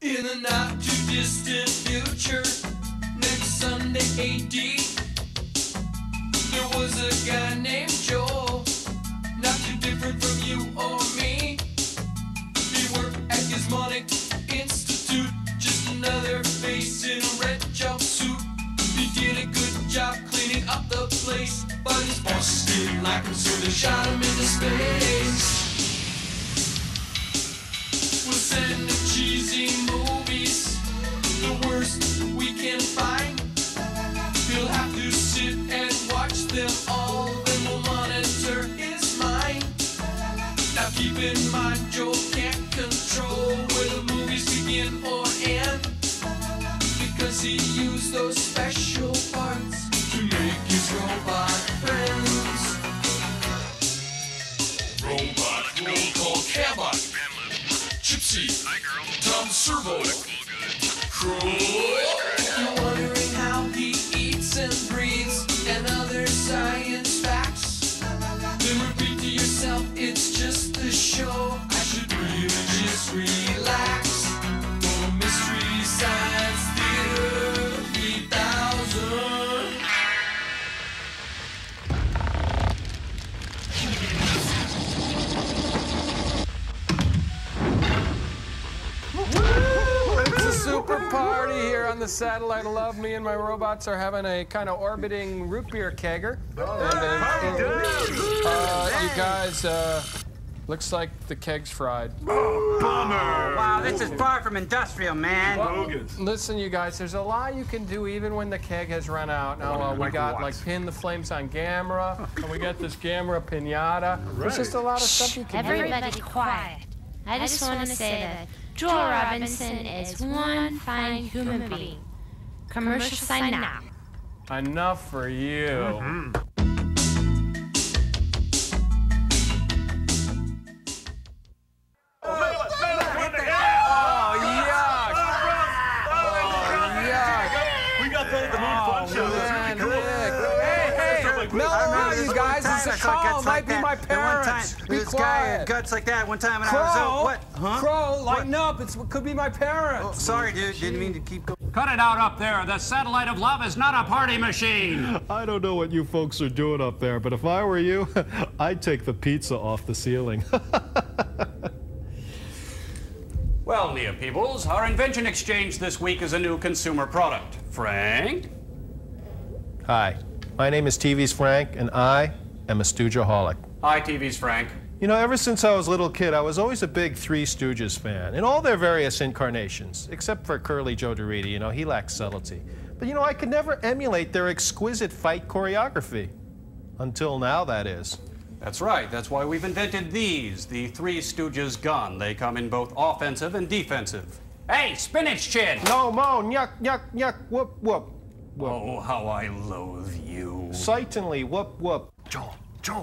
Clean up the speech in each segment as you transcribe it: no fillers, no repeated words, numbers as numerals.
In the not too distant future, next Sunday AD, there was a guy named Joel, not too different from you or me. He worked at Gizmonic Institute, just another face in a red jumpsuit. He did a good job cleaning up the place, but his bosses didn't like him, so they shot him into space. We'll send him cheesy movies, the worst we can find. He'll have to sit and watch them all, then we'll monitor his mind. Now keep in mind, Joel can't control where the movies begin or end, because he used those special parts to make his robot friends. Robot roll call Cabot, Gypsy, Tom Servo, Crow. You're wondering how he eats and breathes and other science facts, then repeat to yourself, it's just a show. I should really just relax. For Mystery Science Theater 3000. It's a super party here on the Satellite of Love. Me and my robots are having a kind of orbiting root beer kegger. You guys, looks like the keg's fried. Oh, bummer! Wow, this is far from industrial, man. Well, listen, you guys, there's a lot you can do even when the keg has run out. Now, we got, like, pin the flames on Gamera, and we got this Gamera pinata. There's just a lot of stuff you can do. Everybody quiet. I just want to say that Joel Robinson is one fine human being. Commercial sign now. Enough for you. No, you guys, it's a call. It might be my parents. Be quiet. Guts like that one time when Crow, I was what? Huh? Crow, lighten up. It could be my parents. Oh, sorry, dude. Didn't mean to keep going. Cut it out up there. The Satellite of Love is not a party machine. I don't know what you folks are doing up there, but if I were you, I'd take the pizza off the ceiling. Well, Nia Peebles, our invention exchange this week is a new consumer product. Frank? Hi, my name is TV's Frank, and I am a Stoogeaholic. Hi, TV's Frank. You know, ever since I was a little kid, I was always a big Three Stooges fan, in all their various incarnations, except for Curly Joe DeRita. You know, he lacks subtlety. But, you know, I could never emulate their exquisite fight choreography. Until now, that is. That's right. That's why we've invented these, the Three Stooges gun. They come in both offensive and defensive. Hey, Spinach Chin! No, Mo, yuck, yuck, yuck, whoop, whoop. Oh, how I loathe you. Certainly, whoop, whoop. Joel!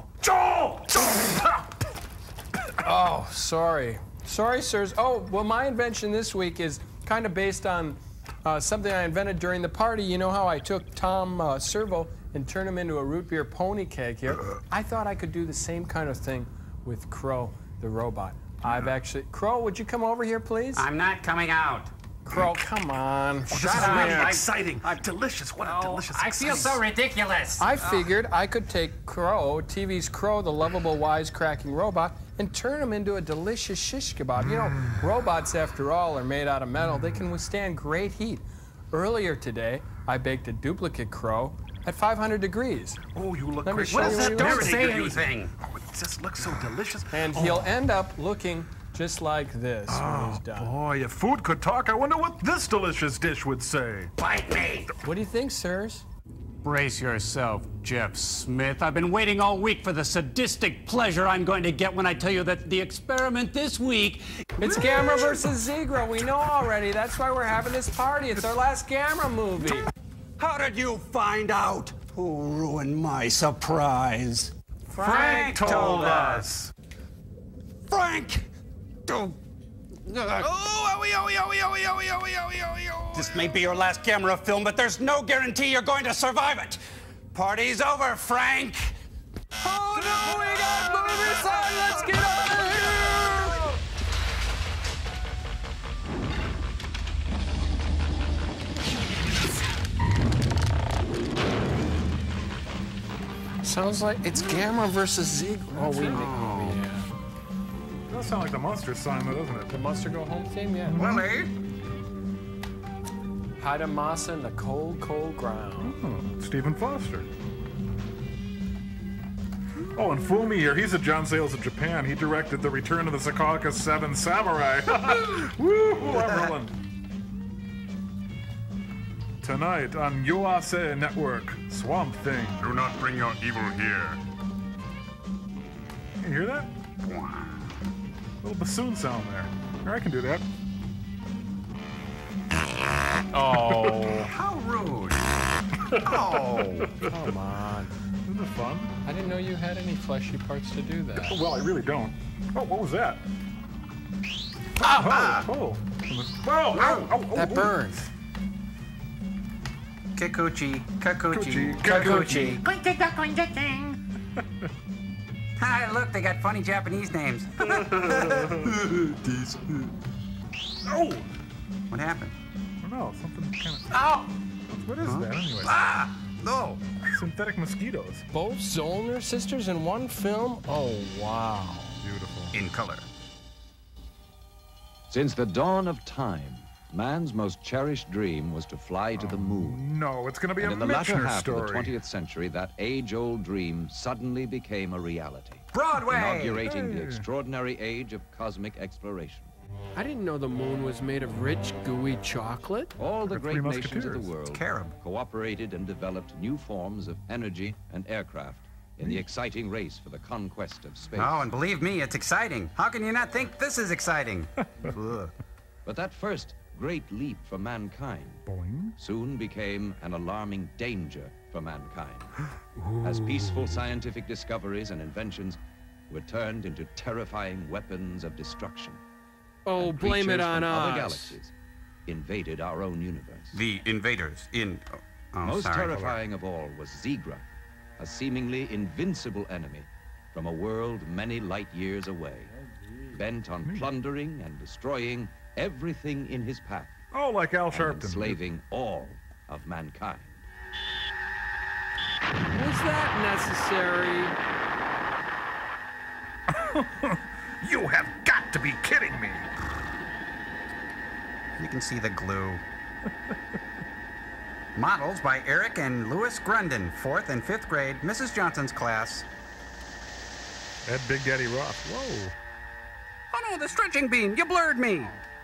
Oh, sorry. Sorry, sirs. Oh, well, my invention this week is kind of based on something I invented during the party. You know how I took Tom Servo and turned him into a root beer pony keg here? I thought I could do the same kind of thing with Crow, the robot. Crow, would you come over here, please? I'm not coming out. Crow, come on. Shut up. Really exciting. Delicious. What a delicious I feel so ridiculous. I figured I could take Crow, TV's Crow, the lovable, wisecracking robot, and turn him into a delicious shish kebab. You know, robots, after all, are made out of metal. They can withstand great heat. Earlier today, I baked a duplicate Crow at 500 degrees. Oh, you look Let me great. show What you is what that? you Don't want. say anything. Oh, it just looks so delicious. And he'll end up looking just like this when he's done. Boy, if food could talk, I wonder what this delicious dish would say. Bite me. What do you think, sirs? Brace yourself, Jeff Smith. I've been waiting all week for the sadistic pleasure I'm going to get when I tell you that the experiment this week... It's Gamera versus Zegro. We know already. That's why we're having this party. It's our last Gamera movie. How did you find out? Who ruined my surprise? Frank told us. Frank! This may be your last camera film, but there's no guarantee you're going to survive it. Party's over, Frank. Oh no, we got movie sign. Let's get out of here. Sounds like it's Gamma versus Ziegler. Oh, we oh, yeah. It does sound like the Munster sign, though, doesn't it? The Munster Go Home theme, yeah. Willie? Hide a massa in the cold, cold ground. Oh, Stephen Foster. Oh, and Fumi here, he's a John Sayles of Japan. He directed The Return of the Secaucus 7 Samurai. Woo, I'm rolling. Tonight on USA Network, Swamp Thing. Do not bring your evil here. You hear that? Little bassoon sound there. Here, I can do that. Oh. How rude. Oh. Come on. Isn't it fun? I didn't know you had any fleshy parts to do that. Oh, well, I really don't. Oh, what was that? Ah, Oh. Oh, That burned. Kikuchi, Kikuchi, Kikuchi. Kikuchi. Hi, look, they got funny Japanese names. Oh! What happened? I don't know, something kind of... Oh! What is that, anyway? Ah! No! Synthetic mosquitoes. Both Zollner sisters in one film? Oh, wow. Beautiful. In color. Since the dawn of time, man's most cherished dream was to fly to the moon. No, it's going to be And a in the latter Michener half story. of the 20th century, that age-old dream suddenly became a reality. Broadway! Inaugurating the extraordinary age of cosmic exploration. I didn't know the moon was made of rich, gooey chocolate. All the The great Three nations of the Musketeers. world Carob. cooperated and developed new forms of energy and aircraft in the exciting race for the conquest of space. Oh, and believe me, it's exciting. How can you not think this is exciting? Ugh. But that first great leap for mankind Boing. soon became an alarming danger for mankind, as peaceful scientific discoveries and inventions were turned into terrifying weapons of destruction. Oh, And blame it creatures on from other us. galaxies invaded our own universe. The invaders in... Oh, Most sorry. terrifying of all was Zigra, a seemingly invincible enemy from a world many light years away, bent on plundering and destroying everything in his path, Oh, like Al and Sharpton. enslaving all of mankind. Was that necessary? You have got to be kidding me. You can see the glue. Models by Eric and Louis Grundon, 4th and 5th grade, Mrs. Johnson's class. That Big Daddy Roth. Whoa. Oh no, the stretching beam! You blurred me!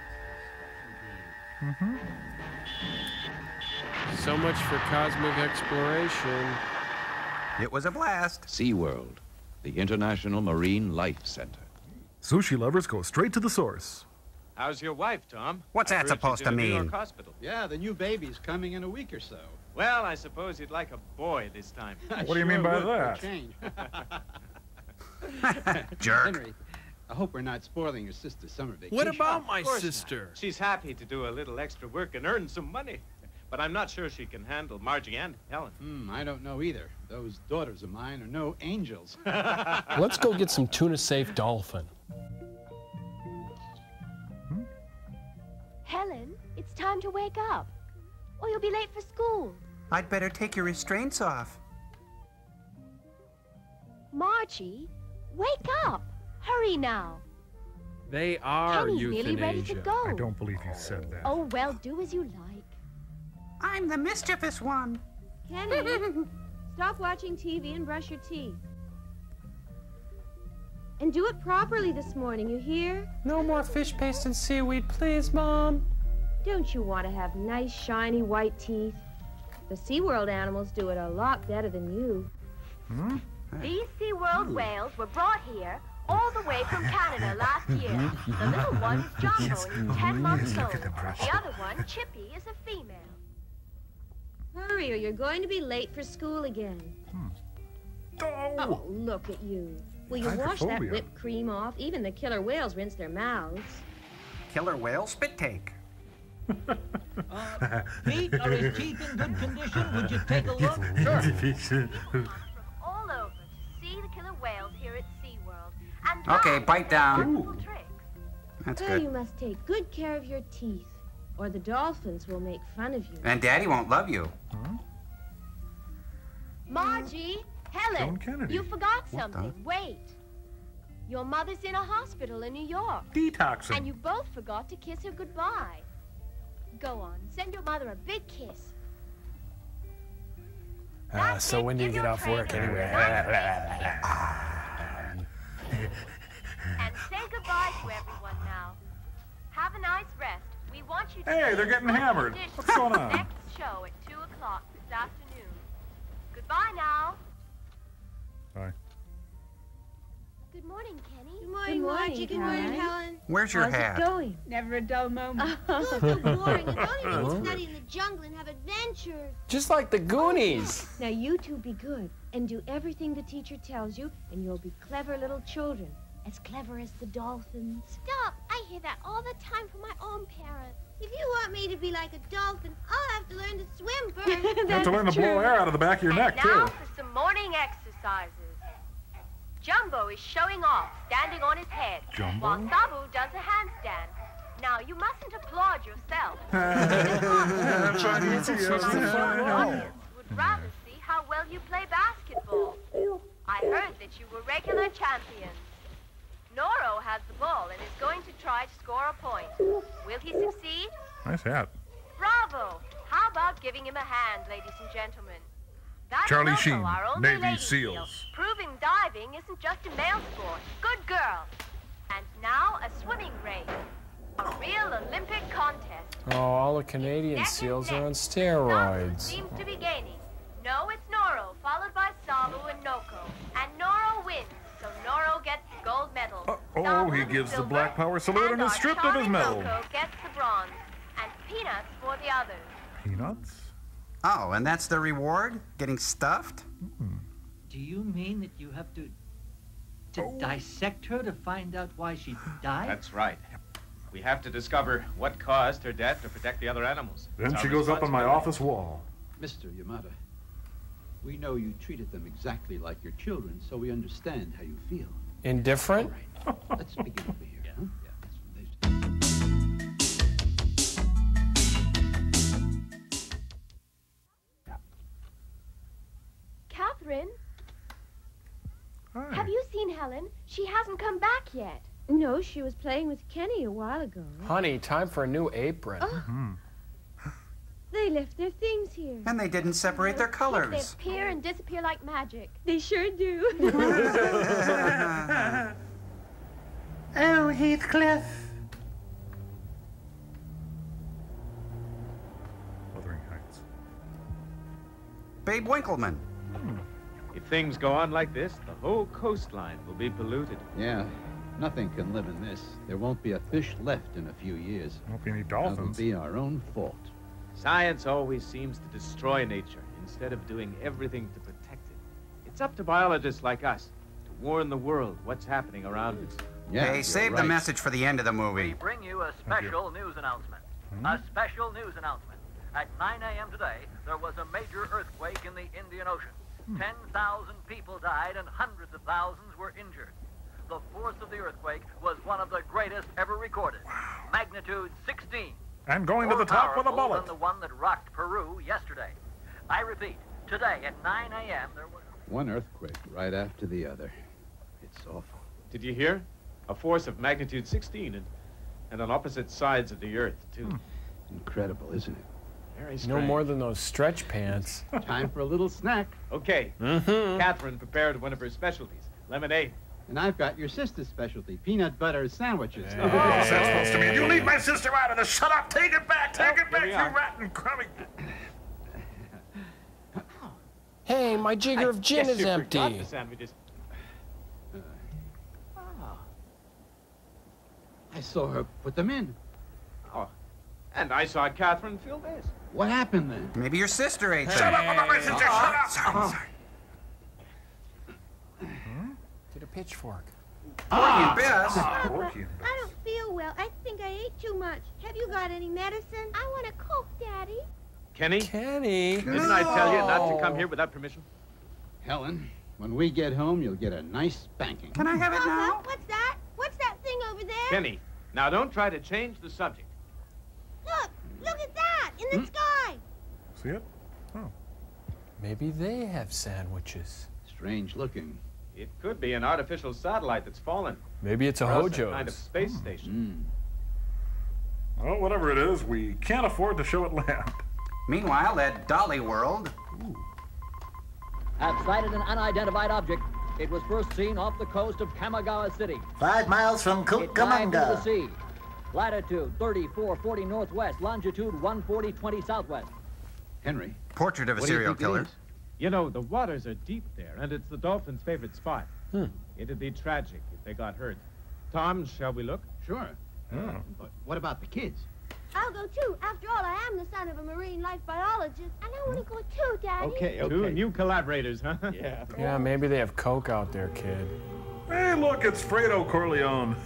So much for cosmic exploration. It was a blast. SeaWorld, the International Marine Life Center. Sushi lovers go straight to the source. How's your wife, Tom? What's I that heard supposed she's in to a New mean? York hospital. Yeah, the new baby's coming in a week or so. Well, I suppose you'd like a boy this time. What do you mean by would for a that? change. Jerk. Henry, I hope we're not spoiling your sister's summer vacation. What about my Of course sister? not. She's happy to do a little extra work and earn some money. But I'm not sure she can handle Margie and Helen. I don't know either. Those daughters of mine are no angels. Let's go get some tuna-safe dolphin. Helen, it's time to wake up, or you'll be late for school. I'd better take your restraints off. Margie, wake up! Hurry now. They are Kenny's nearly ready to euthanasia. go. I don't believe you said that. Oh, well, do as you like. I'm the mischievous one. Kenny, stop watching TV and brush your teeth. And do it properly this morning, you hear? No more fish paste and seaweed, please, Mom. Don't you want to have nice, shiny, white teeth? The SeaWorld animals do it a lot better than you. These SeaWorld whales were brought here all the way from Canada last year. The little one's Jumbo is 10 months old. The other one, Chippy, is a female. Hurry, or you're going to be late for school again. Oh, look at you. Will you wash that Hydrophobia. whipped cream off? Even the killer whales rinse their mouths. Killer whale spit take. Pete, are his teeth in good condition? Would you take a look? From all over to see the killer whales here at SeaWorld. And Okay, learn bite their down. wonderful tricks. That's Well, you good. must take good care of your teeth, or the dolphins will make fun of you. And Daddy won't love you. Margie, Helen, Kennedy. you forgot something. Wait. Your mother's in a hospital in New York. Detoxing. And you both forgot to kiss her goodbye. Go on, send your mother a big kiss. So when do you get off work anyway? And say goodbye to everyone now. Have a nice rest. We want you to Hey, they're getting hammered. What's going on? Next show at 2 o'clock this afternoon. Goodbye now. Bye. Good morning, Kenny. Good morning, Margie. Good morning, Helen. Where's your hat? How's it going? Never a dull moment. School's so boring. I don't even study in the jungle and have adventures. Just like the Goonies. Now you two be good and do everything the teacher tells you, and you'll be clever little children. As clever as the dolphins. Stop. I hear that all the time from my own parents. If you want me to be like a dolphin, I'll have to learn to swim first. You have to learn to blow air out of the back of your neck, Now too. for some morning exercises. Jumbo is showing off, standing on his head, Jumbo? while Sabu does a handstand. Now, you mustn't applaud yourself. Funny, The audience would rather see how well you play basketball. I heard that you were regular champions. Noro has the ball and is going to try to score a point. Will he succeed? Nice hat. Bravo! How about giving him a hand, ladies and gentlemen? That's Charlie Loco, Sheen, our only Navy lady SEAls. seal, proving diving isn't just a male sport. Good girl. And now a swimming race. A real Olympic contest. Oh, all the Canadian SEALs are on steroids. Seems to be gaining. No, it's Noro, followed by Sabu and Noko. And Noro wins, so Noro gets the gold medal. Oh, he gives the Black Power salute and is stripped of his medal. Noko gets the bronze. And peanuts for the others. Peanuts? Oh, and that's the reward? Getting stuffed? Do you mean that you have to dissect her to find out why she died? That's right. We have to discover what caused her death to protect the other animals. Then she goes up on my office wall. Mr. Yamada, we know you treated them exactly like your children, so we understand how you feel. Indifferent? All right, let's begin over here. Huh? Catherine? Hi. Have you seen Helen? She hasn't come back yet. No, she was playing with Kenny a while ago. Honey, time for a new apron. They left their things here. And they didn't separate their They colors. appear and disappear like magic. They sure do. Oh, Heathcliff. Wuthering Heights. Babe Winkleman. If things go on like this, the whole coastline will be polluted. Yeah, nothing can live in this. There won't be a fish left in a few years. Won't be any That'll dolphins. be our own fault. Science always seems to destroy nature instead of doing everything to protect it. It's up to biologists like us to warn the world what's happening around us. Yeah, Hey, you're save the right. message for the end of the We movie. bring you a special news announcement. A special news announcement. At 9 a.m. today, there was a major earthquake in the Indian Ocean. 10,000 people died and hundreds of thousands were injured. The force of the earthquake was one of the greatest ever recorded. Magnitude 16. And going to the top with a More bullet. powerful than the one that rocked Peru yesterday. I repeat, today at 9 a.m. there was... One earthquake right after the other. It's awful. Did you hear? A force of magnitude 16 and on opposite sides of the earth, too. Incredible, isn't it? Very No strange. more than those stretch pants. Time for a little snack. Okay. Catherine prepared one of her specialties, lemonade. And I've got your sister's specialty, peanut butter sandwiches. Oh, that's supposed to mean you leave my sister out of this. Shut up! Take it back! Take it back, we you are. rotten crummy. Hey, my jigger of gin Guess is you empty. forgot the sandwiches. I saw her put them in. Oh, and I saw Catherine fill this. What happened then? Maybe your sister ate them. Shut up about my sister! Shut up! Sorry. Get a pitchfork. Porky and Bess. Porky and I don't feel well. I think I ate too much. Have you got any medicine? I want a Coke, Daddy. Kenny, Kenny. didn't I tell you not to come here without permission? Helen, when we get home, you'll get a nice spanking. Can I have it now? What's that? What's that thing over there? Kenny, now don't try to change the subject. Look at that in the sky. See it? Oh. Maybe they have sandwiches. Strange looking. It could be an artificial satellite that's fallen. Maybe it's a Or else Hojo's. kind of space station. Well, whatever it is, we can't afford to show it land. Meanwhile, at Dolly World. Have sighted an unidentified object. It was first seen off the coast of Kamigawa City. 5 miles from It dived into the Cucamonga. sea. Latitude 3440 northwest, longitude 14020 southwest. Henry. Portrait of a what do you serial think it killer. is? You know, the waters are deep there, and it's the dolphins' favorite spot. It'd be tragic if they got hurt. Tom, shall we look? Sure. But what about the kids? I'll go too. After all, I am the son of a marine life biologist, and I want to go too, Daddy. Okay. Two new collaborators, huh? Yeah. Yeah, maybe they have Coke out there, kid. Hey, look, it's Fredo Corleone.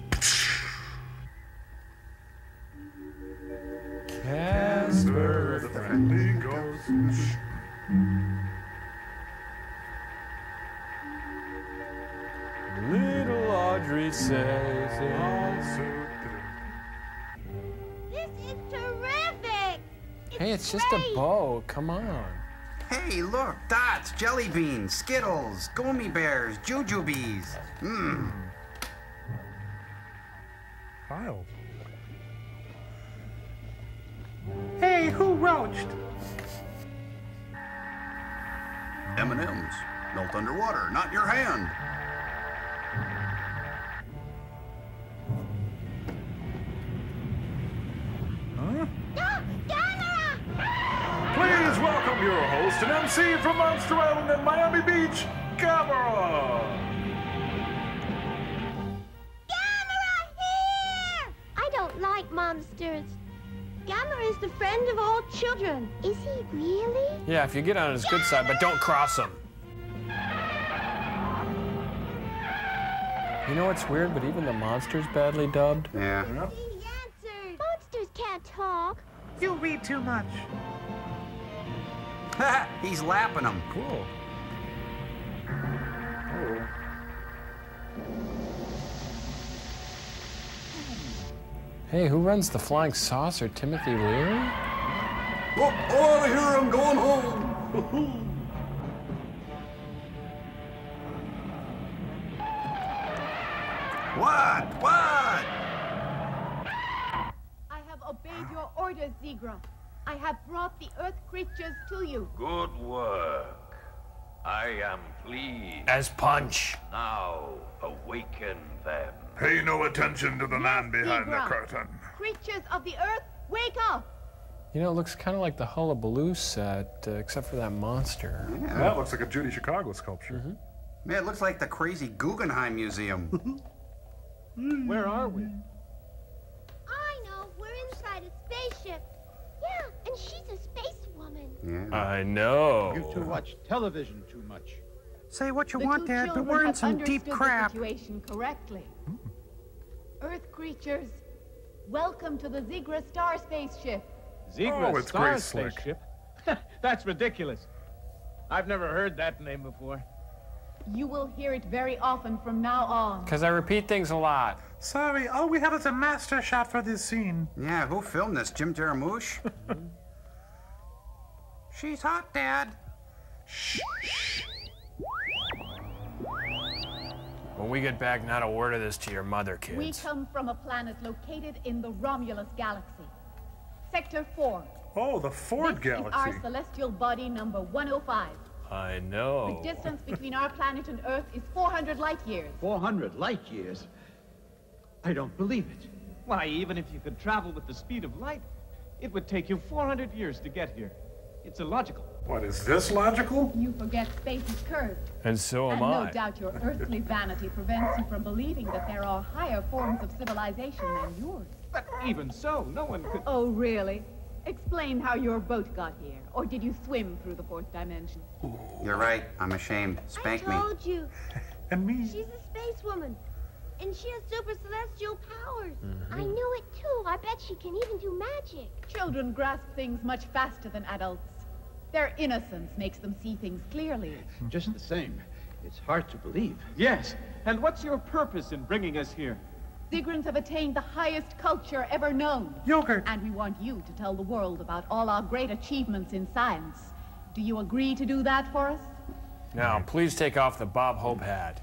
Casper the friendly ghost. Little Audrey says This is terrific. Hey, it's just a boat. Come on. Hey, look, dots, jelly beans, Skittles, gummy bears, jujubes. Mmm. Kyle. Hey, who roached? M&M's. Melt underwater, not in your hand. Please welcome your host and MC from Monster Island and Miami Beach, Gamera! Gamera, here! I don't like monsters. Gamera is the friend of all children. Is he really? Yeah, if you get on his good side, but don't cross him. You know what's weird? But even the monster's badly dubbed. Yeah. The answer. Monsters can't talk. You read too much. He's lapping them. Cool. Hey, who runs the Flying Saucer? Timothy Leary? Oh, out of here, I'm going home. What? I have obeyed your orders, Zigra. I have brought the Earth creatures to you. Good work. I am pleased. As Punch. Now, awaken them. Pay no attention to the man behind the Zigra. curtain. Creatures of the Earth, wake up! You know, it looks kind of like the Hullabaloo set, except for that monster. Yeah, that looks like a Judy Chicago sculpture. Man, it looks like the crazy Guggenheim Museum. Where are we? I know. We're inside a spaceship. Yeah, and she's a space woman. I know. You two watch television too much. Say what you The want, two Dad, but children we're in have some deep understood crap. the situation correctly. Earth creatures, welcome to the Zigra Star Spaceship. Zigra Oh, it's Star Grace Slick. Spaceship? That's ridiculous. I've never heard that name before. You will hear it very often from now on. Because I repeat things a lot. Sorry, all we have is a master shot for this scene. Yeah, who filmed this? Jim Jarmusch? She's hot, Dad. When we get back, not a word of this to your mother, kids. We come from a planet located in the Romulus Galaxy. Sector 4. Oh, the Ford This Galaxy. is our celestial body number 105. I know. The distance between our planet and Earth is 400 light years. 400 light years? I don't believe it. Why, even if you could travel with the speed of light, it would take you 400 years to get here. It's illogical. What, is this logical? You forget space is curved. And so am And I. no doubt your earthly vanity prevents you from believing that there are higher forms of civilization than yours. But even so, no one could... Oh, really? Explain how your boat got here. Or did you swim through the fourth dimension? You're right. I'm ashamed. Spank me. I told you. And me. She's a space woman. And she has super celestial powers. I knew it too. I bet she can even do magic. Children grasp things much faster than adults. Their innocence makes them see things clearly. Just the same, it's hard to believe. Yes, and what's your purpose in bringing us here? Zigrans have attained the highest culture ever known. Yogurt. And we want you to tell the world about all our great achievements in science. Do you agree to do that for us? Now, please take off the Bob Hope hat.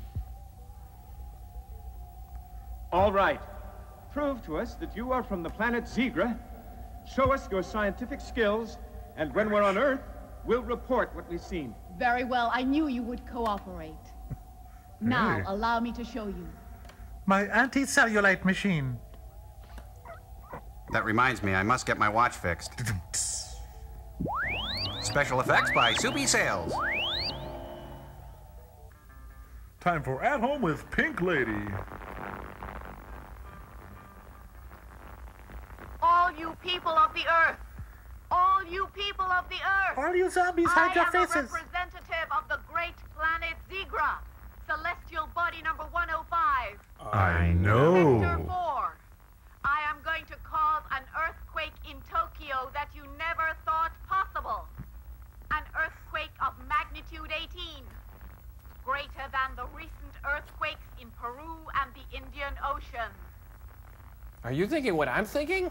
All right. Prove to us that you are from the planet Zigra. Show us your scientific skills, and when we're on Earth, we'll report what we've seen. Very well. I knew you would cooperate. Now, Hey. allow me to show you. My anti-cellulite machine. That reminds me, I must get my watch fixed. Special effects by Soupy Sales. Time for At Home with Pink Lady. All you people of the Earth! All you people of the Earth! All you zombies hide your I am a faces. representative of the great planet Zigra, celestial body number 105. I know. Sector 4. I am going to cause an earthquake in Tokyo that you never thought possible. An earthquake of magnitude 18. Greater than the recent earthquakes in Peru and the Indian Ocean. Are you thinking what I'm thinking?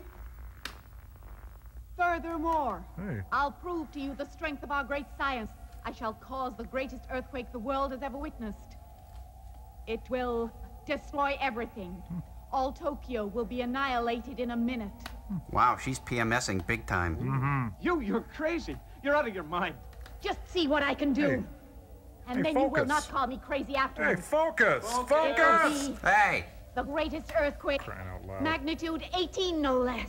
Furthermore, Hey. I'll prove to you the strength of our great science. I shall cause the greatest earthquake the world has ever witnessed. It will destroy everything. All Tokyo will be annihilated in a minute. Wow, she's PMSing big time. You're crazy. You're out of your mind. Just see what I can do. Hey. And Hey, then you will focus. not call me crazy Hey, afterwards. focus! It will Focus! be Hey! the greatest earthquake. Crying out loud. Magnitude 18, no less.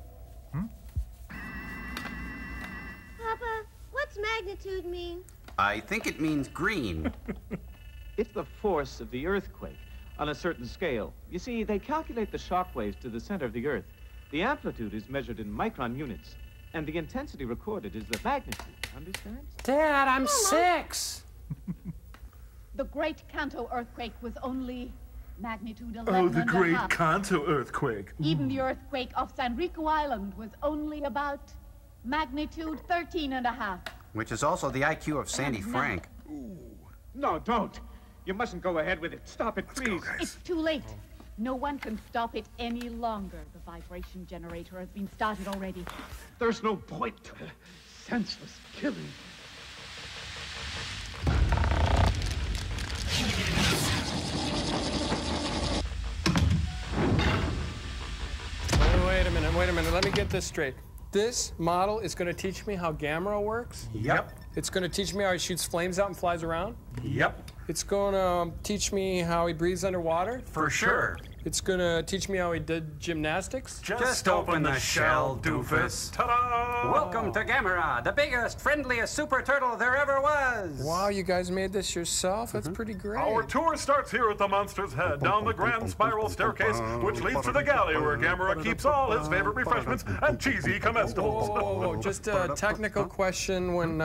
Papa, what's magnitude mean? I think it means green. It's the force of the earthquake on a certain scale. You see, they calculate the shock waves to the center of the Earth. The amplitude is measured in micron units, and the intensity recorded is the magnitude. Understand? Dad, I'm 6. The Great Kanto earthquake was only magnitude 11 Oh, the and a great half. Kanto earthquake. Even the earthquake of Sanriku Island was only about magnitude 13 and a half. Which is also the IQ of Sandy And now- Frank. No, don't. You mustn't go ahead with it. Stop it, please. It's too late. No one can stop it any longer. The vibration generator has been started already. There's no point to the senseless killing. Wait a minute. Let me get this straight. This model is going to teach me how Gamera works? Yep. It's going to teach me how he shoots flames out and flies around? Yep. It's going to teach me how he breathes underwater? For sure. It's going to teach me how he did gymnastics? Just open the shell, doofus. Ta-da! Welcome to Gamera, the biggest, friendliest super turtle there ever was. Wow, you guys made this yourself? That's pretty great. Our tour starts here at the Monster's Head, down the grand spiral staircase, which leads to the galley where Gamera keeps all his favorite refreshments and cheesy comestibles. Whoa. Just a technical question. When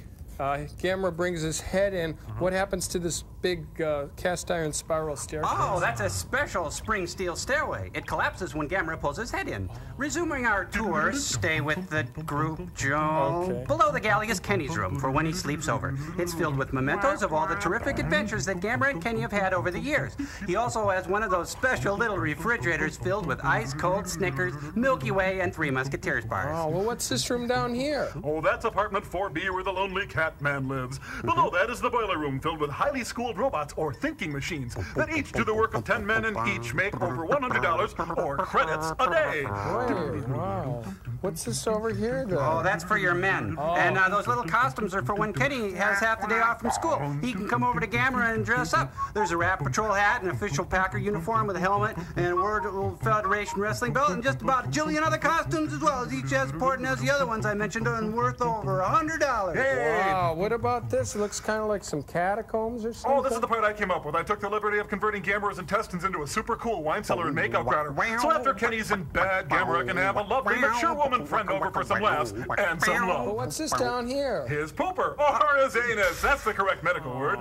Gamera brings his head in, what happens to this big cast iron spiral staircase? Oh, that's a special spring steel stairway. It collapses when Gamera pulls his head in. Resuming our tour, stay with the group, Joe. Okay. Below the galley is Kenny's room for when he sleeps over. It's filled with mementos of all the terrific adventures that Gamera and Kenny have had over the years. He also has one of those special little refrigerators filled with ice-cold Snickers, Milky Way, and Three Musketeers bars. Oh, well, what's this room down here? Oh, that's apartment 4B where the lonely cat man lives. Below that is the boiler room filled with highly schooled robots or thinking machines that each do the work of 10 men and each make over $100 or credits a day. Wait, wow. What's this over here, then? Oh, that's for your men. And those little costumes are for when Kenny has half the day off from school. He can come over to Gamera and dress up. There's a Rat Patrol hat, an official Packer uniform with a helmet, and World Federation wrestling belt, and just about a jillion other costumes as well, as each as important as the other ones I mentioned and worth over $100. Wow, what about this? It looks kind of like some catacombs or something. Oh, this is the part I came up with. I took the liberty of converting Gamera's intestines into a super cool wine cellar and makeout grouter. So after Kenny's in bed, Gamera can have a lovely, mature woman friend over for some laughs and some Well, love. what's this down here? His pooper, or his anus. That's the correct medical word.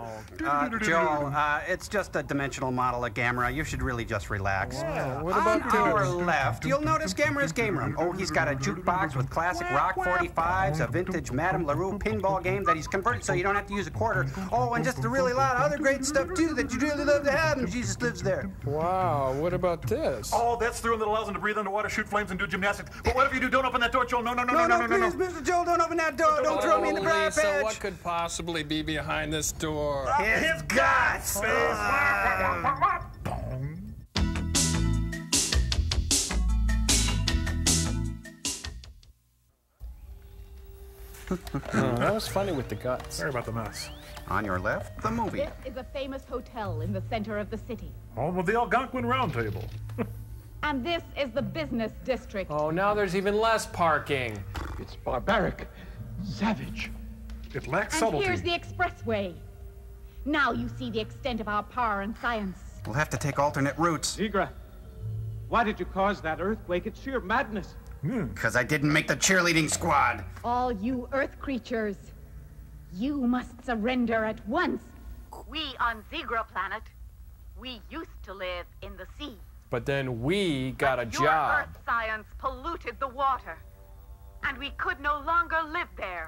Joel, it's just a dimensional model of Gamera. You should really just relax. What about On our this? left, you'll notice Gamera's game room. Oh, he's got a jukebox with classic rock 45s, a vintage Madame LaRue pinball game that he's converted so you don't have to use a quarter. Oh, and just a really lot of other great stuff, too, that you'd really love to have, and Jesus lives there. Wow, what about this? Oh, that's the room that allows him to breathe underwater, shoot flames, and do gymnastics. But whatever you do, don't don't open that door, Joel. No. Please, Mr. Joel, don't open that door. Don't throw me in the briar Lisa, patch. what could possibly be behind this door? His guts. That was funny with the guts. Sorry about the mess. On your left, the movie. This is a famous hotel in the center of the city. Home of the Algonquin Round Table. And this is the business district. Oh, now there's even less parking. It's barbaric, savage. It lacks And subtlety. here's the expressway. Now you see the extent of our power and science. We'll have to take alternate routes. Zigra, why did you cause that earthquake? It's sheer madness. Because I didn't make the cheerleading squad. All you Earth creatures, you must surrender at once. We on Zigra planet, we used to live in the sea. But then we got a Your job. Earth science polluted the water, and we could no longer live there.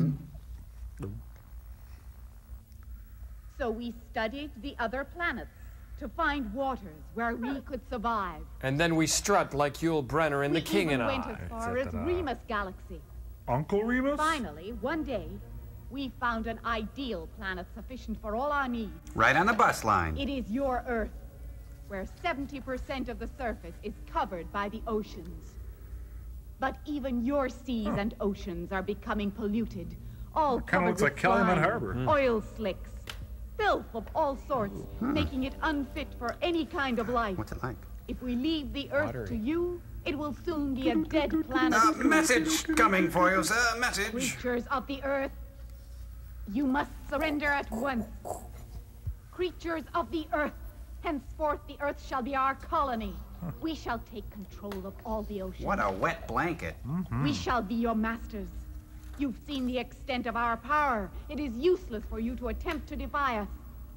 So we studied the other planets to find waters where we could survive. And then we strut like Yul Brenner in The King We and even went I. as far as Remus Galaxy. Uncle Remus? Finally, one day, we found an ideal planet sufficient for all our needs. Right on the bus line. It is your Earth, where 70% of the surface is covered by the oceans. But even your seas and oceans are becoming polluted, all Kinda covered looks with like Calumet slime, Harbor. oil slicks, filth of all sorts, making it unfit for any kind of life. What's it like? If we leave the Earth Watery. to you, it will soon be a dead planet. Message coming for you, sir. Message. Creatures of the Earth, you must surrender at once. Creatures of the Earth, henceforth the Earth shall be our colony. We shall take control of all the oceans. What a wet blanket. We shall be your masters. You've seen the extent of our power. It is useless for you to attempt to defy us.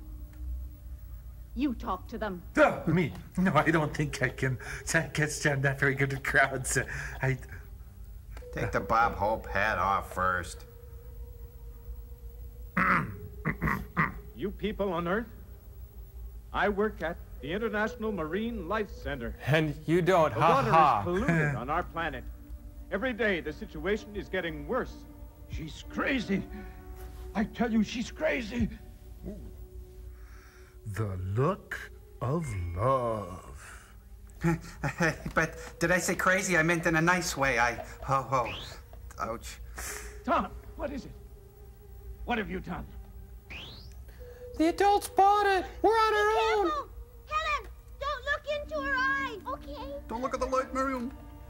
You talk to them. Oh, me? No, I don't think I can. I guess I'm not very good at crowds. Take the Bob Hope hat off first. You people on Earth, I work at the International Marine Life Center. And you don't, The ha water ha. is polluted on our planet. Every day, the situation is getting worse. She's crazy. I tell you, she's crazy. The look of love. But did I say crazy? I meant in a nice way. Ouch. Tom, what is it? What have you done? The adults bought it. We're on our own. Helen, don't look into her eye. Okay. Don't look at the light, Miriam.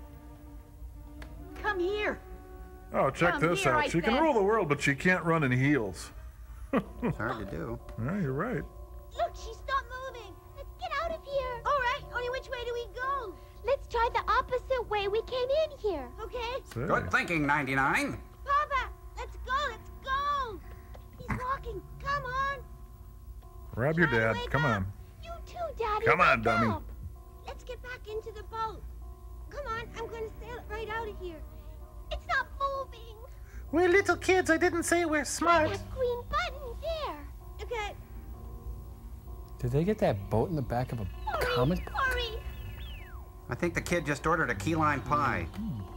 Come here. Oh, check Come this here, out. I She can said. rule the world, but she can't run in heels. It's hard to do. Yeah, you're right. Look, she stopped moving. Let's get out of here. All right, only which way do we go? Let's try the opposite way we came in here. Okay? Good thinking, 99. Papa, let's go, let's go. He's walking. Come on. Grab your dad. wake Come up. on. You too, Daddy. Come on, wake dummy. up. Let's get back into the boat. Come on, I'm going to sail it right out of here. It's not moving. We're little kids. I didn't say we're smart. That green button there. Okay. Did they get that boat in the back of a comic book? Hurry. I think the kid just ordered a key lime pie.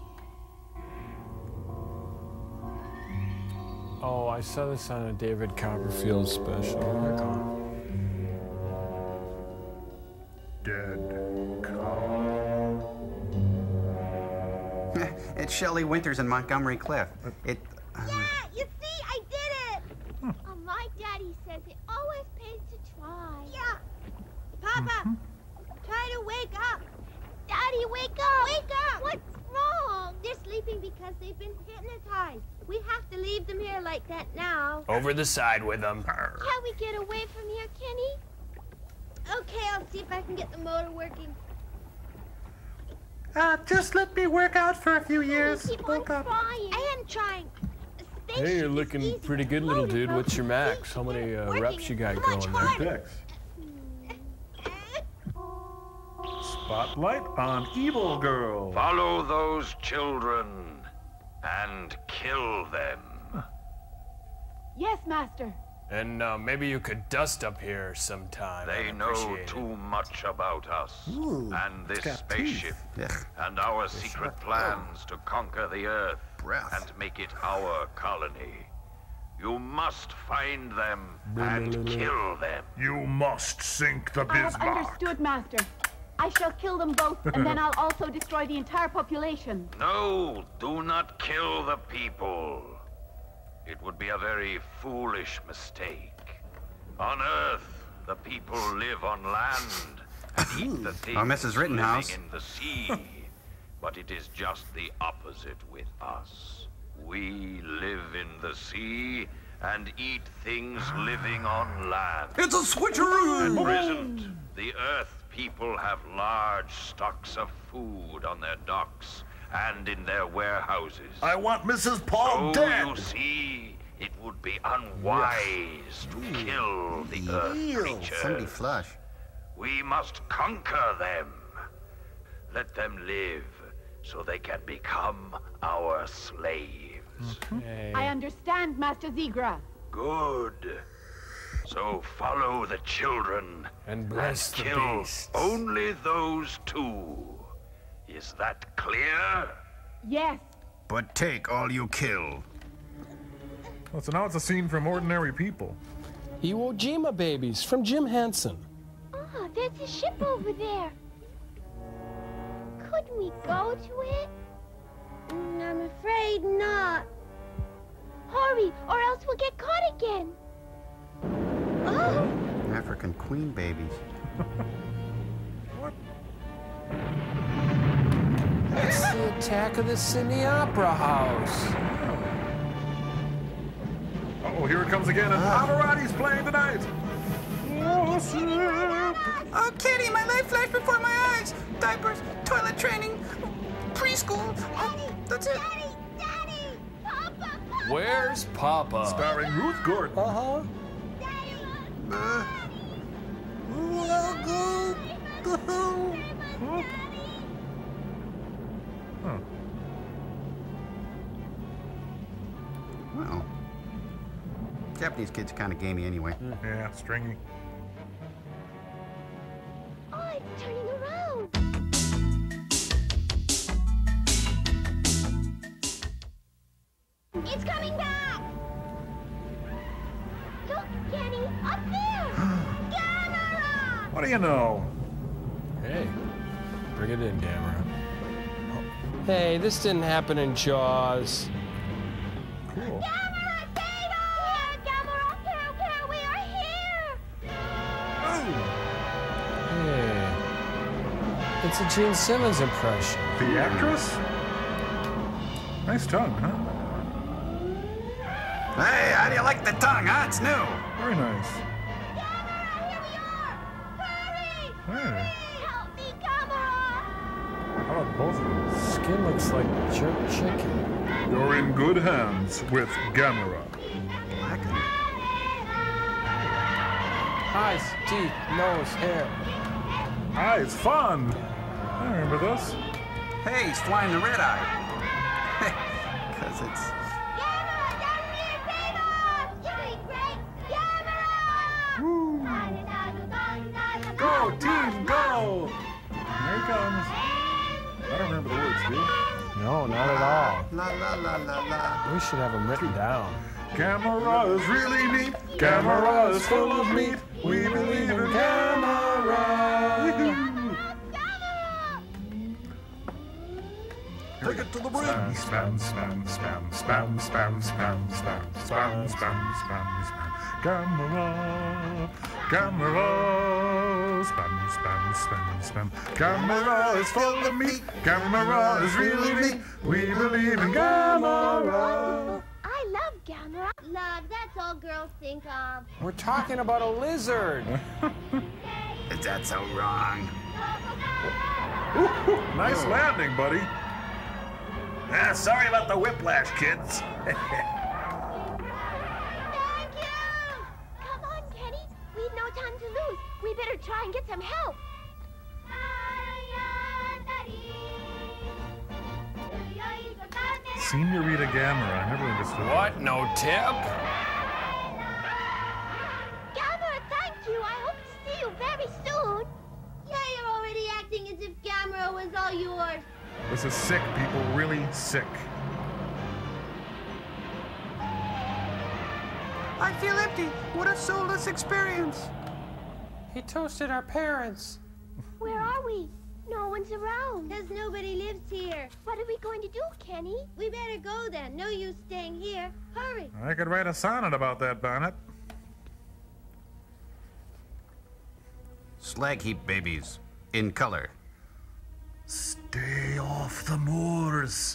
Oh, I saw this on a David Copperfield special. Hold on. Dead It's Shelley Winters and Montgomery Cliff. Yeah, you see, I did it. My daddy says it always pays to try. Yeah. Papa, try to wake up. Daddy, wake up. Wake up. What's wrong? They're sleeping because they've been hypnotized. We have to leave them here like that now. Over the side with them. Can we get away from here, Kenny? Okay, I'll see if I can get the motor working. Just let me work out for a few years. Keep on trying. I am trying. Hey, you're looking pretty good, little dude. What's your max? How many reps you got going there? Spotlight on Evil Girl. Follow those children and kill them. Yes, Master. And maybe you could dust up here sometime. They know too much about us and this spaceship and our secret plans to conquer the Earth and make it our colony. You must find them and kill them. You must sink the I have Bismarck. understood, Master. I shall kill them both, and then I'll also destroy the entire population. No, do not kill the people. It would be a very foolish mistake. On Earth, the people live on land and eat the things Mrs. Rittenhouse. living in the sea. But it is just the opposite with us. We live in the sea and eat things living on land. It's a switcheroo! At present, the Earth people have large stocks of food on their docks and in their warehouses. I want Mrs. Paul So dead. you see, it would be unwise to kill the Earth creatures. Somebody flush. We must conquer them. Let them live so they can become our slaves. I understand, Master Zigra. Good. So follow the children and bless the kill beasts. only those two. Is that clear? Yes. But take all you kill. Well, so now it's a scene from Ordinary People. Iwo Jima babies from Jim Henson. Oh, there's a ship over there. Could we go to it? I'm afraid not. Hurry, or else we'll get caught again. Oh! African queen babies. It's the attack of the Sydney Opera House. Oh, here it comes again, and Pavarotti's playing tonight. Oh, Kitty, my life flashed before my eyes. Diapers, toilet training, preschool. Oh, that's it. Where's Papa? Starring Ruth Gordon. Uh-huh. Well, Japanese kids kind of gamey anyway. Yeah, stringy. Oh, it's turning around. It's coming back. Look, Kenny, up there. Gamera! What do you know? Hey, bring it in, Gamera. Hey, this didn't happen in Jaws. Cool. Gamera, save us! Here, Gamera, here, we are here. Hey, it's a Gene Simmons impression. The actress? Nice tongue, huh? Hey, how do you like the tongue, huh? It's new. Very nice. Hurry! Hey, Help me, Gamera! how about both of them? Skin looks like jerk chicken. You're in good hands with Gamera. Eyes, teeth, nose, hair. Eyes, fun! I remember this. Hey, he's flying the red eye. Because it's... Go, team, go! Here he comes. I don't remember the words, do you? No, not at all. La la la la la. We should have them written down. Gamera is really neat. Gamera is full of meat. We believe in Gamera. Take it to the bridge. Spam, spam, spam, spam, spam, spam, spam, spam, spam, spam, spam. Gamera, Gamera, spam, spam, spam, spam. Gamera is full of meat. Gamera is really neat. We believe in Gamera. I love Gamera. Love, that's all girls think of. We're talking about a lizard. Is that so wrong? Ooh, nice landing, buddy. Sorry about the whiplash, kids. Thank you! Come on, Kenny. We've no time to lose. We better try and get some help. Senorita Gamera, I never understood. What? No tip? is all yours. This is sick, people. Really sick. I feel empty. What a soulless experience. He toasted our parents. Where are we? No one's around. Because nobody lives here. What are we going to do, Kenny? We better go then. No use staying here. Hurry. I could write a sonnet about that, Bonnet. Slag heap babies. In color. Stay off the moors.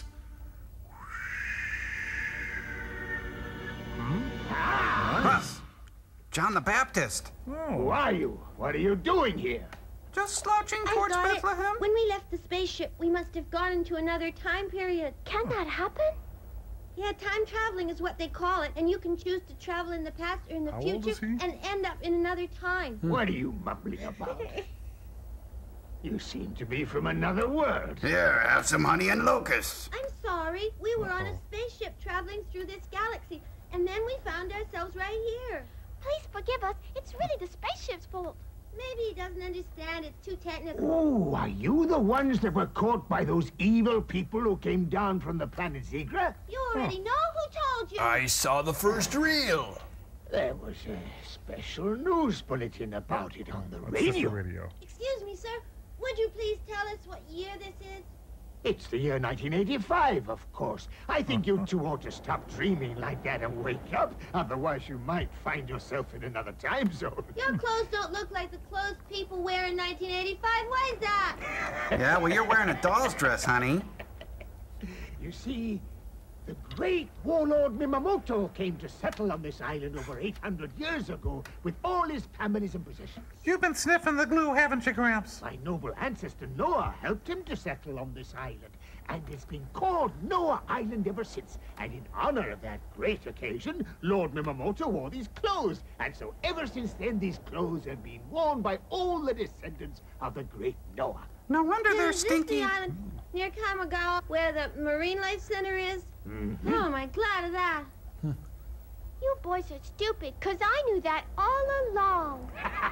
Nice. John the Baptist. Who are you? What are you doing here? Just slouching towards I got Bethlehem? It. When we left the spaceship, we must have gone into another time period. Can that happen? Yeah, time traveling is what they call it, and you can choose to travel in the past or in the future and end up in another time. What are you mumbling about? You seem to be from another world. Here, have some honey and locusts. I'm sorry. We were on a spaceship traveling through this galaxy, and then we found ourselves right here. Please forgive us. It's really the spaceship's fault. Maybe he doesn't understand. It's too technical. Oh, are you the ones that were caught by those evil people who came down from the planet Zigra? You already know who told you. I saw the first reel. There was a special news bulletin about it on the radio. Excuse me, sir. Would you please tell us what year this is? It's the year 1985, of course. I think you two ought to stop dreaming like that and wake up. Otherwise, you might find yourself in another time zone. Your clothes don't look like the clothes people wear in 1985. Why is that? Yeah, well, you're wearing a doll's dress, honey. You see, the great warlord Mimamoto came to settle on this island over 800 years ago with all his families and possessions. You've been sniffing the glue, haven't you, Gramps? My noble ancestor Noah helped him to settle on this island, and it's been called Noah Island ever since. And in honor of that great occasion, Lord Mimamoto wore these clothes, and so ever since then, these clothes have been worn by all the descendants of the great Noah. No wonder they're Is this stinky. the island near Kamagawa where the Marine Life Center is? Mm-hmm. Oh, am I glad of that. You boys are stupid, because I knew that all along.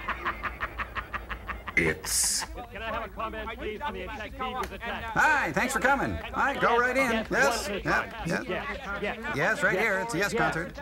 It's... Can I have a comment, please, on the attack team who's attacked? Hi, thanks for coming. Hi, go right in. Yes, yes, right here. It's a yes concert.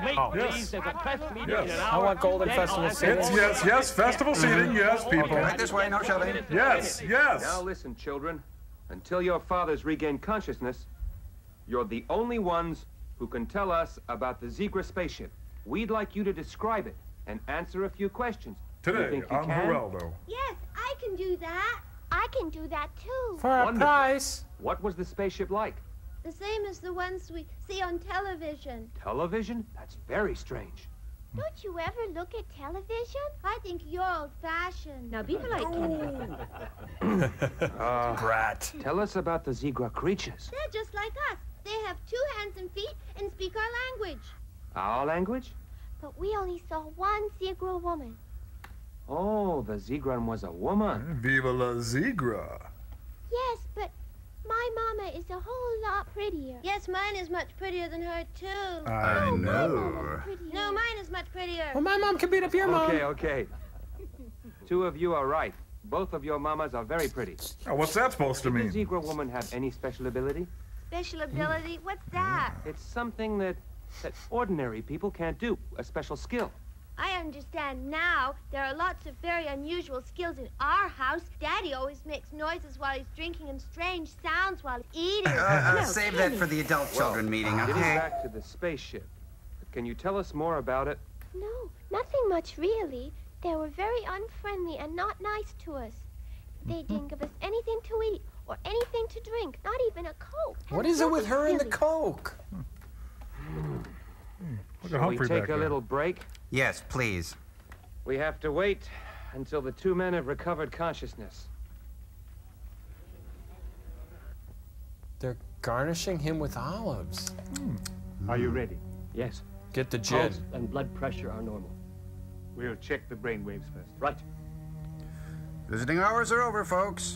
I want Golden Festival seating. It's yes, festival seating, yes, people. Right this way, no shoving. Yes, yes. Now listen, children. Until your fathers regain consciousness, you're the only ones who can tell us about the Zigra spaceship. We'd like you to describe it and answer a few questions. Today on Geraldo. Yes, I can do that. I can do that, too. For a price. What was the spaceship like? The same as the ones we see on television. Television? That's very strange. Don't you ever look at television? I think you're old-fashioned. Now be polite, Kenny. Brat. Tell us about the Zigra creatures. They're just like us. They have 2 hands and feet and speak our language. Our language? But we only saw one Zigra woman. Oh, the Zigran was a woman. Viva la Zigra. Yes, but my mama is a whole lot prettier. Yes, mine is much prettier than her, too. I know. No, mine is much prettier. Well, my mom can beat up your mom. Okay. 2 of you are right. Both of your mamas are very pretty. Oh, what's that supposed to mean? Does the Zigra woman have any special ability? Special ability? What's that? It's something that ordinary people can't do. A special skill. I understand now. There are lots of very unusual skills in our house. Daddy always makes noises while he's drinking and strange sounds while eating. Save that for the adult children meeting, Getting okay? back to the spaceship. Can you tell us more about it? No, nothing much really. They were very unfriendly and not nice to us. They didn't give us anything to eat or anything to drink, not even a Coke. What is it with her and the Coke? Shall we take a little break? Yes, please. We have to wait until the 2 men have recovered consciousness. They're garnishing him with olives. Are you ready? Yes. Get the gin. Pulse and blood pressure are normal. We'll check the brain waves first. Right. Visiting hours are over, folks.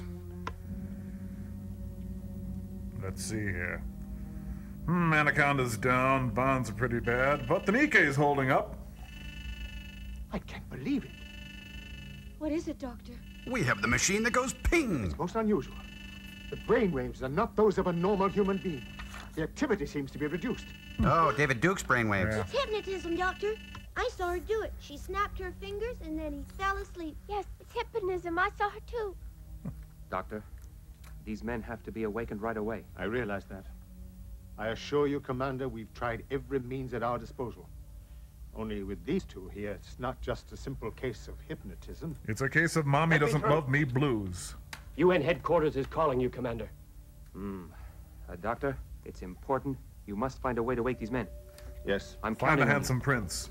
Let's see here. Anaconda's down, bonds are pretty bad, but the Nikkei's holding up. I can't believe it. What is it, Doctor? We have the machine that goes ping. It's most unusual. The brainwaves are not those of a normal human being. The activity seems to be reduced. Oh, David Duke's brainwaves. It's hypnotism, Doctor. I saw her do it. She snapped her fingers and then he fell asleep. Yes, it's hypnotism. I saw her too. Doctor, these men have to be awakened right away. I realize that. I assure you, Commander, we've tried every means at our disposal. Only with these two here, it's not just a simple case of hypnotism. It's a case of Mommy Doesn't Love Me blues. UN headquarters is calling you, Commander. Doctor, it's important. You must find a way to wake these men. Yes. I'm Find counting a on you. handsome prince.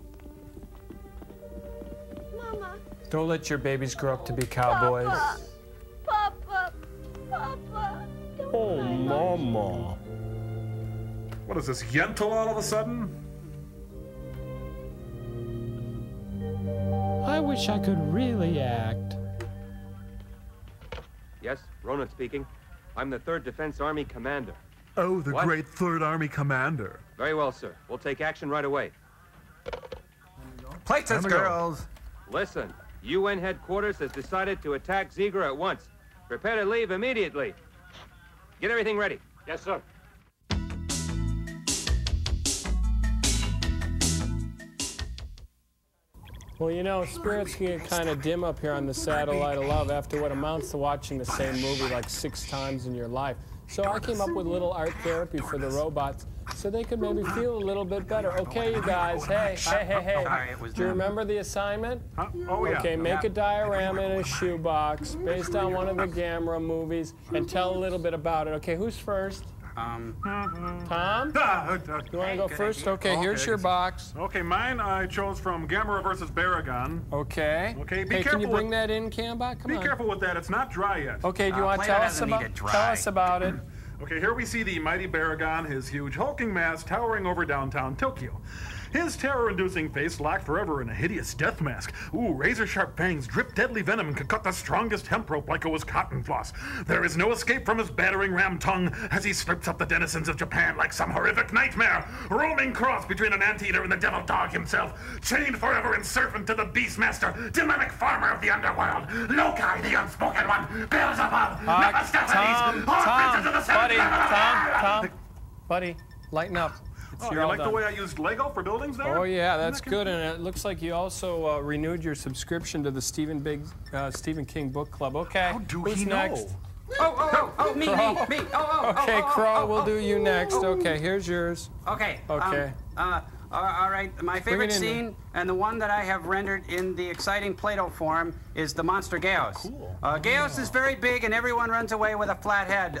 Mama. Don't let your babies grow up to be cowboys. Papa. Papa. Oh, Mama. What is this, Yentl all of a sudden? I wish I could really act. Yes, Ronan speaking. I'm the 3rd Defense Army Commander. Oh, the What? great 3rd Army Commander. Very well, sir. We'll take action right away. Places, Time to go. girls. Listen, UN headquarters has decided to attack Zigra at once. Prepare to leave immediately. Get everything ready. Yes, sir. Well, you know, spirits can get kind of dim up here on the satellite of love after what amounts to watching the same movie like 6 times in your life. So I came up with a little art therapy for the robots so they could maybe feel a little bit better. Okay, you guys, hey. Sorry, it was Do you them. remember the assignment? Oh, yeah. Okay, make a diorama in a shoebox based on one of the Gamera movies and tell a little bit about it. Okay, who's first? Tom? You want to go first? Okay, here's your box. Okay, mine I chose from Gamera versus Baragon. Okay. Okay, be Hey, careful can you bring with- that in, Cambot? Come Be on. careful with that, it's not dry yet. Okay, do you want to tell us about it? Okay, here we see the mighty Baragon, his huge hulking mass towering over downtown Tokyo. His terror-inducing face locked forever in a hideous death mask. Ooh, razor-sharp fangs drip deadly venom and can cut the strongest hemp rope like it was cotton floss. There is no escape from his battering ram tongue as he slips up the denizens of Japan like some horrific nightmare. Roaming cross between an anteater and the devil dog himself. Chained forever and servant to the Beastmaster, demonic farmer of the underworld. Loki, the unspoken one. Beelzebub, Mephistopheles, all princes of the seven Tom, buddy, lighten up. Oh, You're you all like the done. way I used Lego for buildings there? Oh yeah, that's good, and it looks like you also renewed your subscription to the Stephen King Book Club. Okay, who's next? Me. Okay, Crow, we'll do you next. Okay, here's yours. Okay. Okay. All right, my favorite scene, and the one that I have rendered in the exciting Play-Doh form, is the monster Gaios. Cool. Gaios is very big, and everyone runs away with a flat head.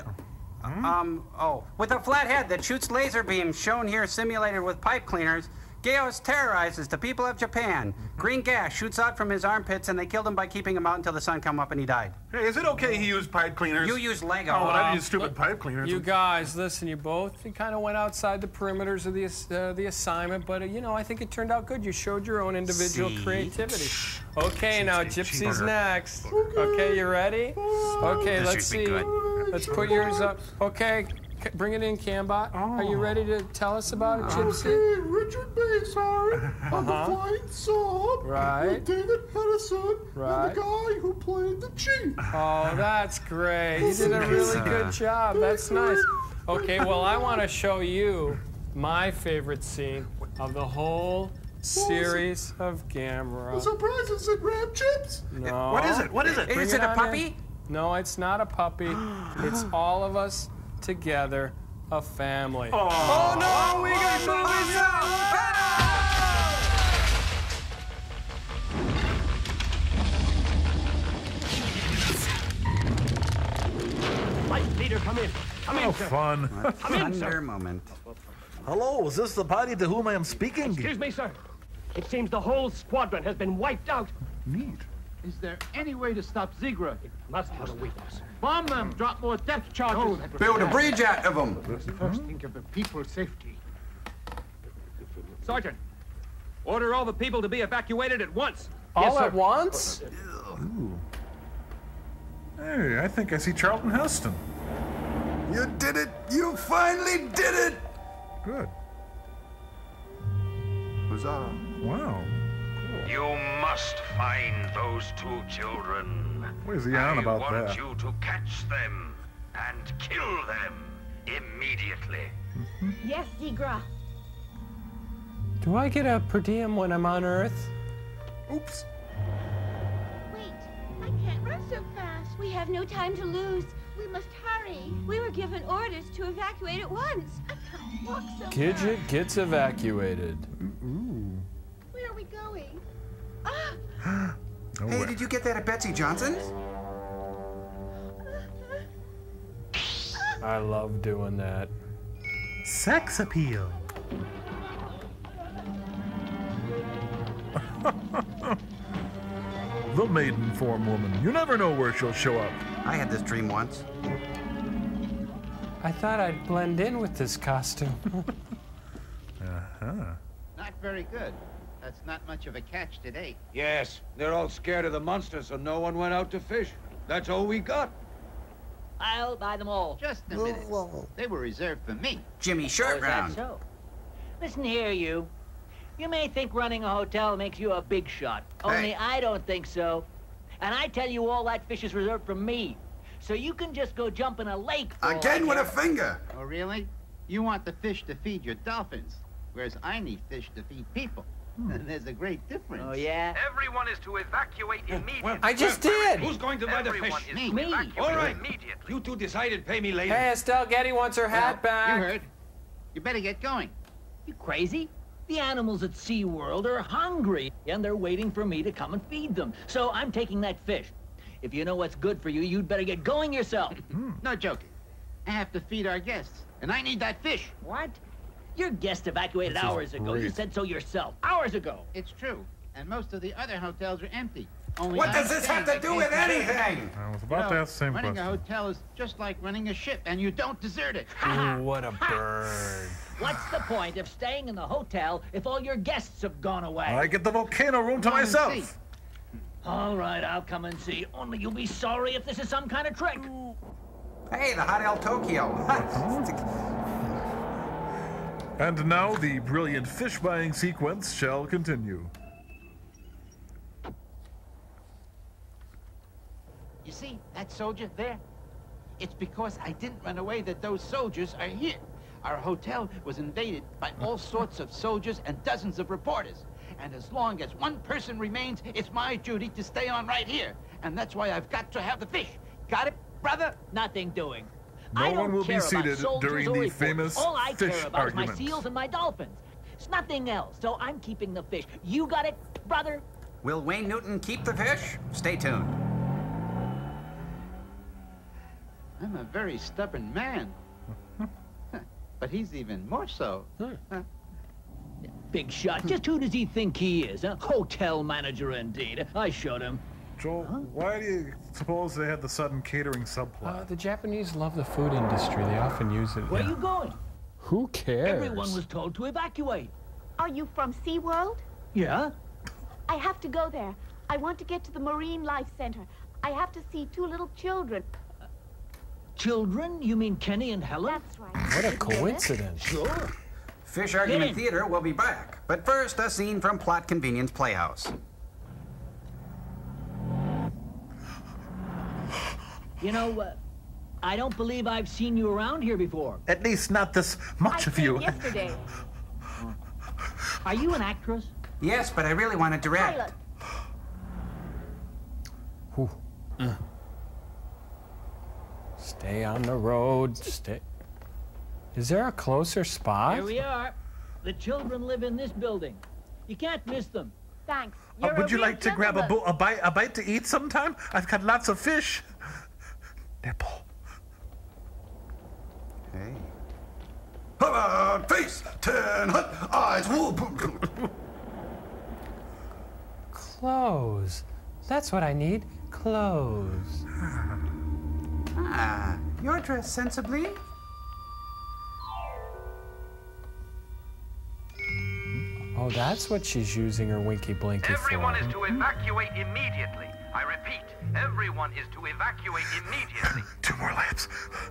With a flat head that shoots laser beams, shown here simulated with pipe cleaners. Gaios terrorizes the people of Japan. Green gas shoots out from his armpits, and they killed him by keeping him out until the sun come up and he died. Hey, is it okay he used pipe cleaners? You used Lego. Oh, well, I didn't use stupid pipe cleaners. You guys, listen, you both kind of went outside the perimeters of the assignment, but you know, I think it turned out good. You showed your own individual creativity. Okay, now Gypsy's next. Okay, you ready? Okay, let's see. Let's put yours up. Okay, bring it in, Cambot. Are you ready to tell us about it, Gypsy? Okay, Richard Basehart on the Flying Sub with David Hedison and the guy who played the chief. Oh, that's great. You did a really good job. That's nice. Okay, well, I want to show you my favorite scene of the whole series of Gamera. The surprise is it Ram Chips? No. What is it? What is it? Bring Is it a on puppy? in. No, it's not a puppy. It's all of us together, a family. Oh no, we got movies Light leader, come in. Come in, sir. Fun. Come in, sir. Thunder moment. Hello, is this the party to whom I am speaking? Excuse me, sir. It seems the whole squadron has been wiped out. Neat. Is there any way to stop Zigra? It must have a weakness. Bomb them! Drop more depth charges! Build a bridge out of them. Let's first think of the people's safety. Sergeant, order all the people to be evacuated at once. All at once? Ooh. Hey, I think I see Charlton Heston. You did it! You finally did it! Good. Huzzah. Wow. You must find those two children. What is he on about I want that? you to catch them and kill them immediately. Yes, Zigra. Do I get a per diem when I'm on Earth? Oops. Wait, I can't run so fast. We have no time to lose. We must hurry. We were given orders to evacuate at once. I can't walk so fast. Gidget gets evacuated. Ooh. Where are we going? Hey, did you get that at Betsy Johnson's? I love doing that. Sex appeal. The maiden form woman. You never know where she'll show up. I had this dream once. I thought I'd blend in with this costume. Not very good. That's not much of a catch today. Yes, they're all scared of the monster, so no one went out to fish. That's all we got. I'll buy them all. Just a minute. They were reserved for me. Jimmy Shortround. So? Listen here, you. You may think running a hotel makes you a big shot. Only I don't think so. And I tell you, all that fish is reserved for me. So you can just go jump in a lake. Again with a finger. Oh, really? You want the fish to feed your dolphins, whereas I need fish to feed people. There's a great difference. Oh, yeah? Everyone is to evacuate immediately. I just did. Who's going to buy the Everyone fish? is to Me. evacuate All right. immediately. You two decided pay me later. Hey, Estelle Getty wants her hat back. You heard. You better get going. You crazy? The animals at SeaWorld are hungry, and they're waiting for me to come and feed them. So I'm taking that fish. If you know what's good for you, you'd better get going yourself. No joking. I have to feed our guests, and I need that fish. What? Your guest evacuated hours ago. You said so yourself. Hours ago. It's true. And most of the other hotels are empty. Only What I'm does this staying have to do with vacation. anything? I was about to ask the same running question. a hotel is just like running a ship, and you don't desert it. Ooh, what a bird. What's the point of staying in the hotel if all your guests have gone away? I get the volcano room to myself. All right, I'll come and see. Only you'll be sorry if this is some kind of trick. Hey, the Hotel Tokyo. And now the brilliant fish buying sequence shall continue. You see that soldier there? It's because I didn't run away that those soldiers are here. Our hotel was invaded by all sorts of soldiers and dozens of reporters. And as long as one person remains, it's my duty to stay on right here. And that's why I've got to have the fish. Got it, brother? Nothing doing. No I one don't will be care about seated soldiers during or the reporters. famous All I fish care about argument. is my seals and my dolphins. It's nothing else. So I'm keeping the fish. You got it, brother? Will Wayne Newton keep the fish? Stay tuned. I'm a very stubborn man. But he's even more so. Big shot. Just who does he think he is? A hotel manager indeed. I showed him. Joel, why do you suppose they had the sudden catering subplot? The Japanese love the food industry. They often use it. Where are you going? Who cares? Everyone was told to evacuate. Are you from SeaWorld? Yeah? I have to go there. I want to get to the Marine Life Center. I have to see 2 little children. Children? You mean Kenny and Helen? That's right. What a coincidence. Sure. Fish Argument Theater will be back. But first, a scene from Plot Convenience Playhouse. You know, I don't believe I've seen you around here before. At least not this much of you. Yesterday. Are you an actress? Yes, but I really want to direct. Pilot. Stay on the road. Stay. Is there a closer spot? Here we are. The children live in this building. You can't miss them. Thanks. Would you like to grab a bite to eat sometime? I've got lots of fish. Nipple. Hey. About face, 10 eyes. Clothes. That's what I need. Clothes. Ah, you're dressed sensibly. Oh, that's what she's using her Winky Blinky Everyone for. is to evacuate immediately. I repeat, everyone is to evacuate immediately. 2 more laps.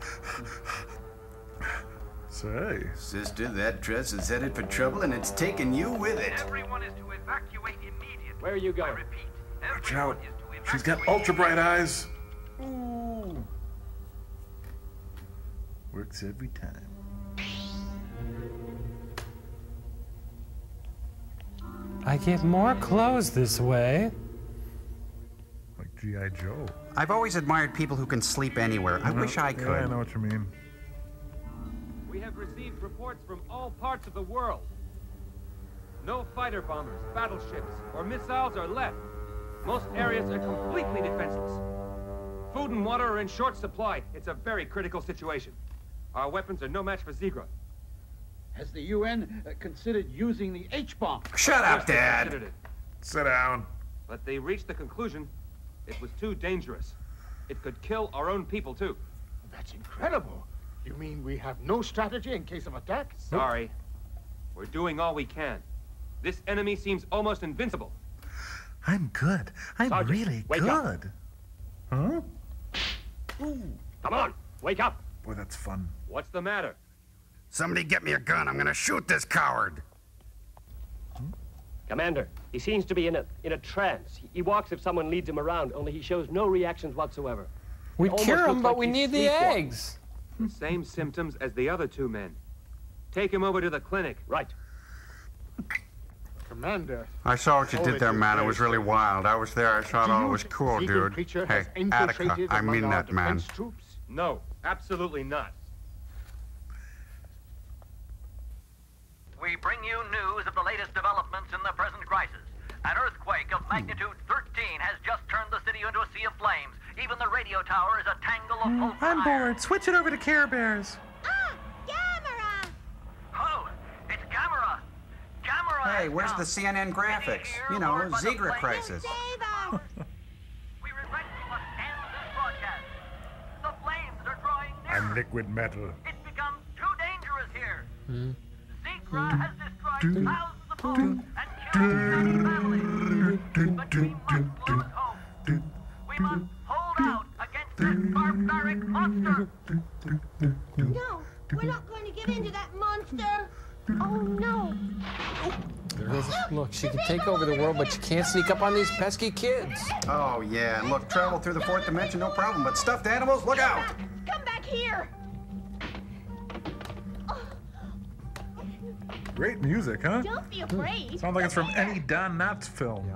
Say. Sister, that dress is headed for trouble and it's taking you with it. Everyone is to evacuate immediately. Where are you going? I repeat, Watch out. everyone is to evacuate She's got ultra bright eyes. Ooh. Works every time. I get more clothes this way. Like G.I. Joe. I've always admired people who can sleep anywhere. I wish I could. Yeah, I know what you mean. We have received reports from all parts of the world. No fighter bombers, battleships, or missiles are left. Most areas are completely defenseless. Food and water are in short supply. It's a very critical situation. Our weapons are no match for Zigra. Has the UN considered using the H-bomb? Shut up, Dad! Sit down. But they reached the conclusion it was too dangerous. It could kill our own people, too. That's incredible. You mean we have no strategy in case of attack? Sorry. We're doing all we can. This enemy seems almost invincible. I'm good. I'm Sergeant, really wake good. up. Huh? Come on, wake up. Boy, that's fun. What's the matter? Somebody get me a gun. I'm gonna shoot this coward. Commander, he seems to be in a trance. He walks if someone leads him around, only he shows no reactions whatsoever. We It almost cure him, looks but like we he's need the sleepwalking. eggs. The same symptoms as the other two men. Take him over to the clinic. Right. Commander. I saw what you did there, man. It was really wild. I was there. I saw it all. It was cool, dude. Hey, Attica, I mean that, man. No, absolutely not. We bring you news of the latest developments in the present crisis. An earthquake of magnitude 13 has just turned the city into a sea of flames. Even the radio tower is a tangle of molten I'm iron. bored. Switch it over to Care Bears. Gamera! Oh, it's Gamera. Gamera. Hey, where's the CNN graphics? You know, Zigra crisis. We regret we must end this broadcast. The flames are drawing nearer. I'm liquid metal. It's become too dangerous here. Zigra has destroyed thousands of homes and killed many families. But we must lose hope. We must hold out against this barbaric monster. No, we're not going to give in to that monster. Oh, no. Look, she can take over the world, but she can't sneak up on these pesky kids. Oh, yeah. And look, travel through the fourth dimension, no problem. But stuffed animals, look out! Come back here. Great music, huh? Don't be afraid. Sounds like it's from any Don Knotts film.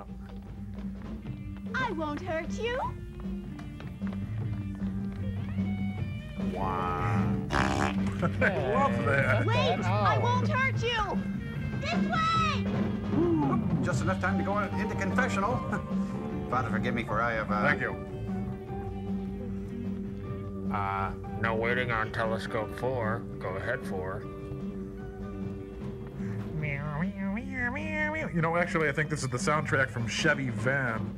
I won't hurt you. Wow. I love that. Wait, I won't hurt you. This way. Just enough time to go into confessional. Father, forgive me, for I have. Thank you. No waiting on telescope 4. Go ahead, 4. You know, actually, I think this is the soundtrack from Chevy Van.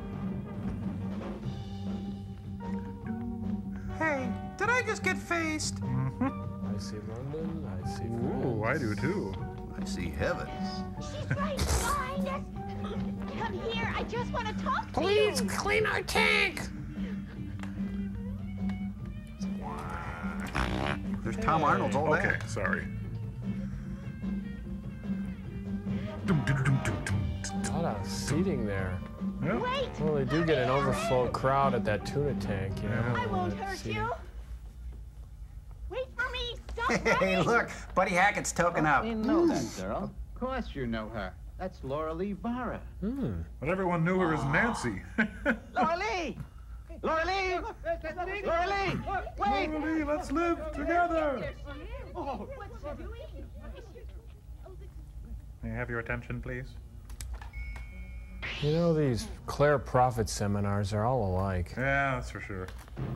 Hey, did I just get faced? I see London. I see France. Ooh, I do too. I see heaven. She's right behind us. Come here. I just want to talk to you. Please clean our tank. There's Tom Arnold's old Okay, dad. sorry. A lot of seating there. Yeah. Wait. Well, they do get an overflow crowd at that tuna tank, you know. I won't hurt you. Wait for me. Stop Hey, running. look, Buddy Hackett's token up. You know that girl. Of course you know her. That's Laura Lee Vara. But everyone knew her as Nancy. Laura Lee! Laura Lee! Laura Lee! Wait! Laura Lee, let's live together. What's she doing? May I have your attention, please? You know, these Claire Prophet seminars are all alike. Yeah, that's for sure.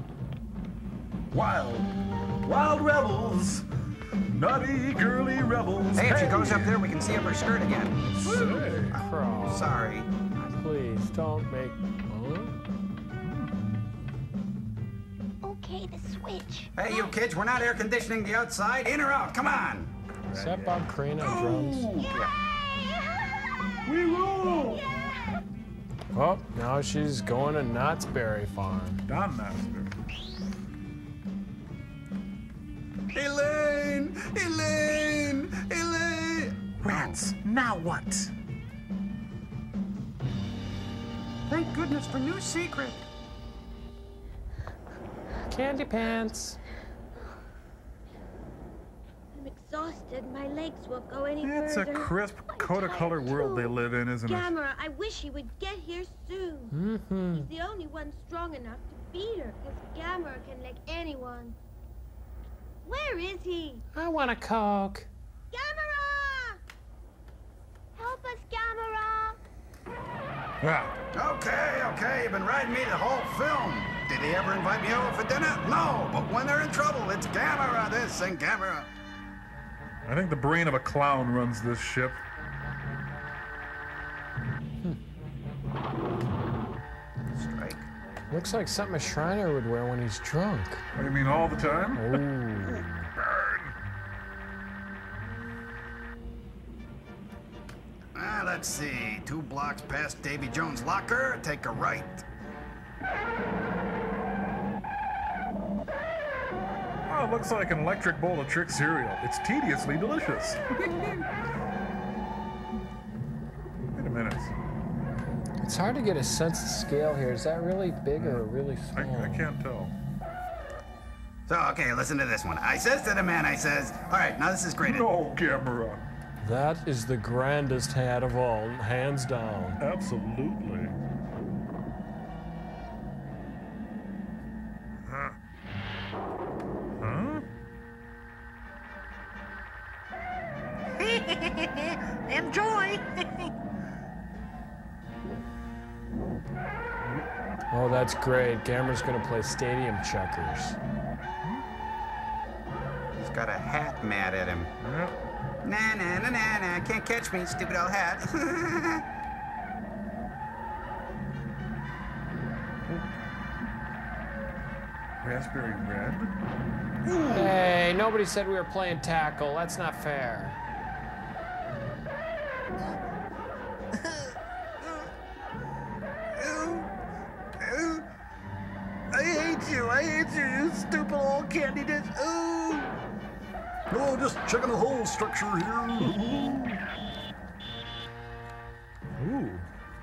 Wild rebels. Naughty, girly rebels. Hey, if she goes up there, we can see up her skirt again. Crawl. Sorry. Please don't make. Okay, the switch. Hey, you kids, we're not air conditioning the outside. In or out? Come on. Is that Bob Crane on drums? We rule. Oh, now she's going to Knott's Berry Farm. Don Knotts. Elaine! Elaine! Elaine! Rats, now what? Thank goodness for new secret. Candy pants. I'm exhausted. My legs won't go any It's a further. crisp, Coda-colored world they live in, isn't it? Gamera, I wish he would get here soon. He's the only one strong enough to beat her, because Gamera can lick anyone. Where is he? I want a Coke. Gamera! Help us, Gamera! Okay, you've been riding me the whole film. Did he ever invite me over for dinner? No, but when they're in trouble, it's Gamera this and Gamera. I think the brain of a clown runs this ship. Strike. Looks like something a Shriner would wear when he's drunk. What do you mean, all the time? Ooh. Let's see. 2 blocks past Davy Jones' locker. Take a right. Oh, it looks like an electric bowl of Trick cereal. It's tediously delicious. Wait a minute. It's hard to get a sense of scale here. Is that really big or really small? I can't tell. So, okay, listen to this one. I says to the man, I says, all right, now this is great. No, Gamera. That is the grandest hat of all, hands down. Absolutely. Huh? Enjoy! Oh, that's great. Gamera's gonna play stadium checkers. He's got a hat mad at him. Yep. Nah, can't catch me, stupid old hat. Raspberry red? Hey, nobody said we were playing tackle. That's not fair. I hate you, you stupid old candy dish. Ooh! No, just checking the whole structure here. Ooh.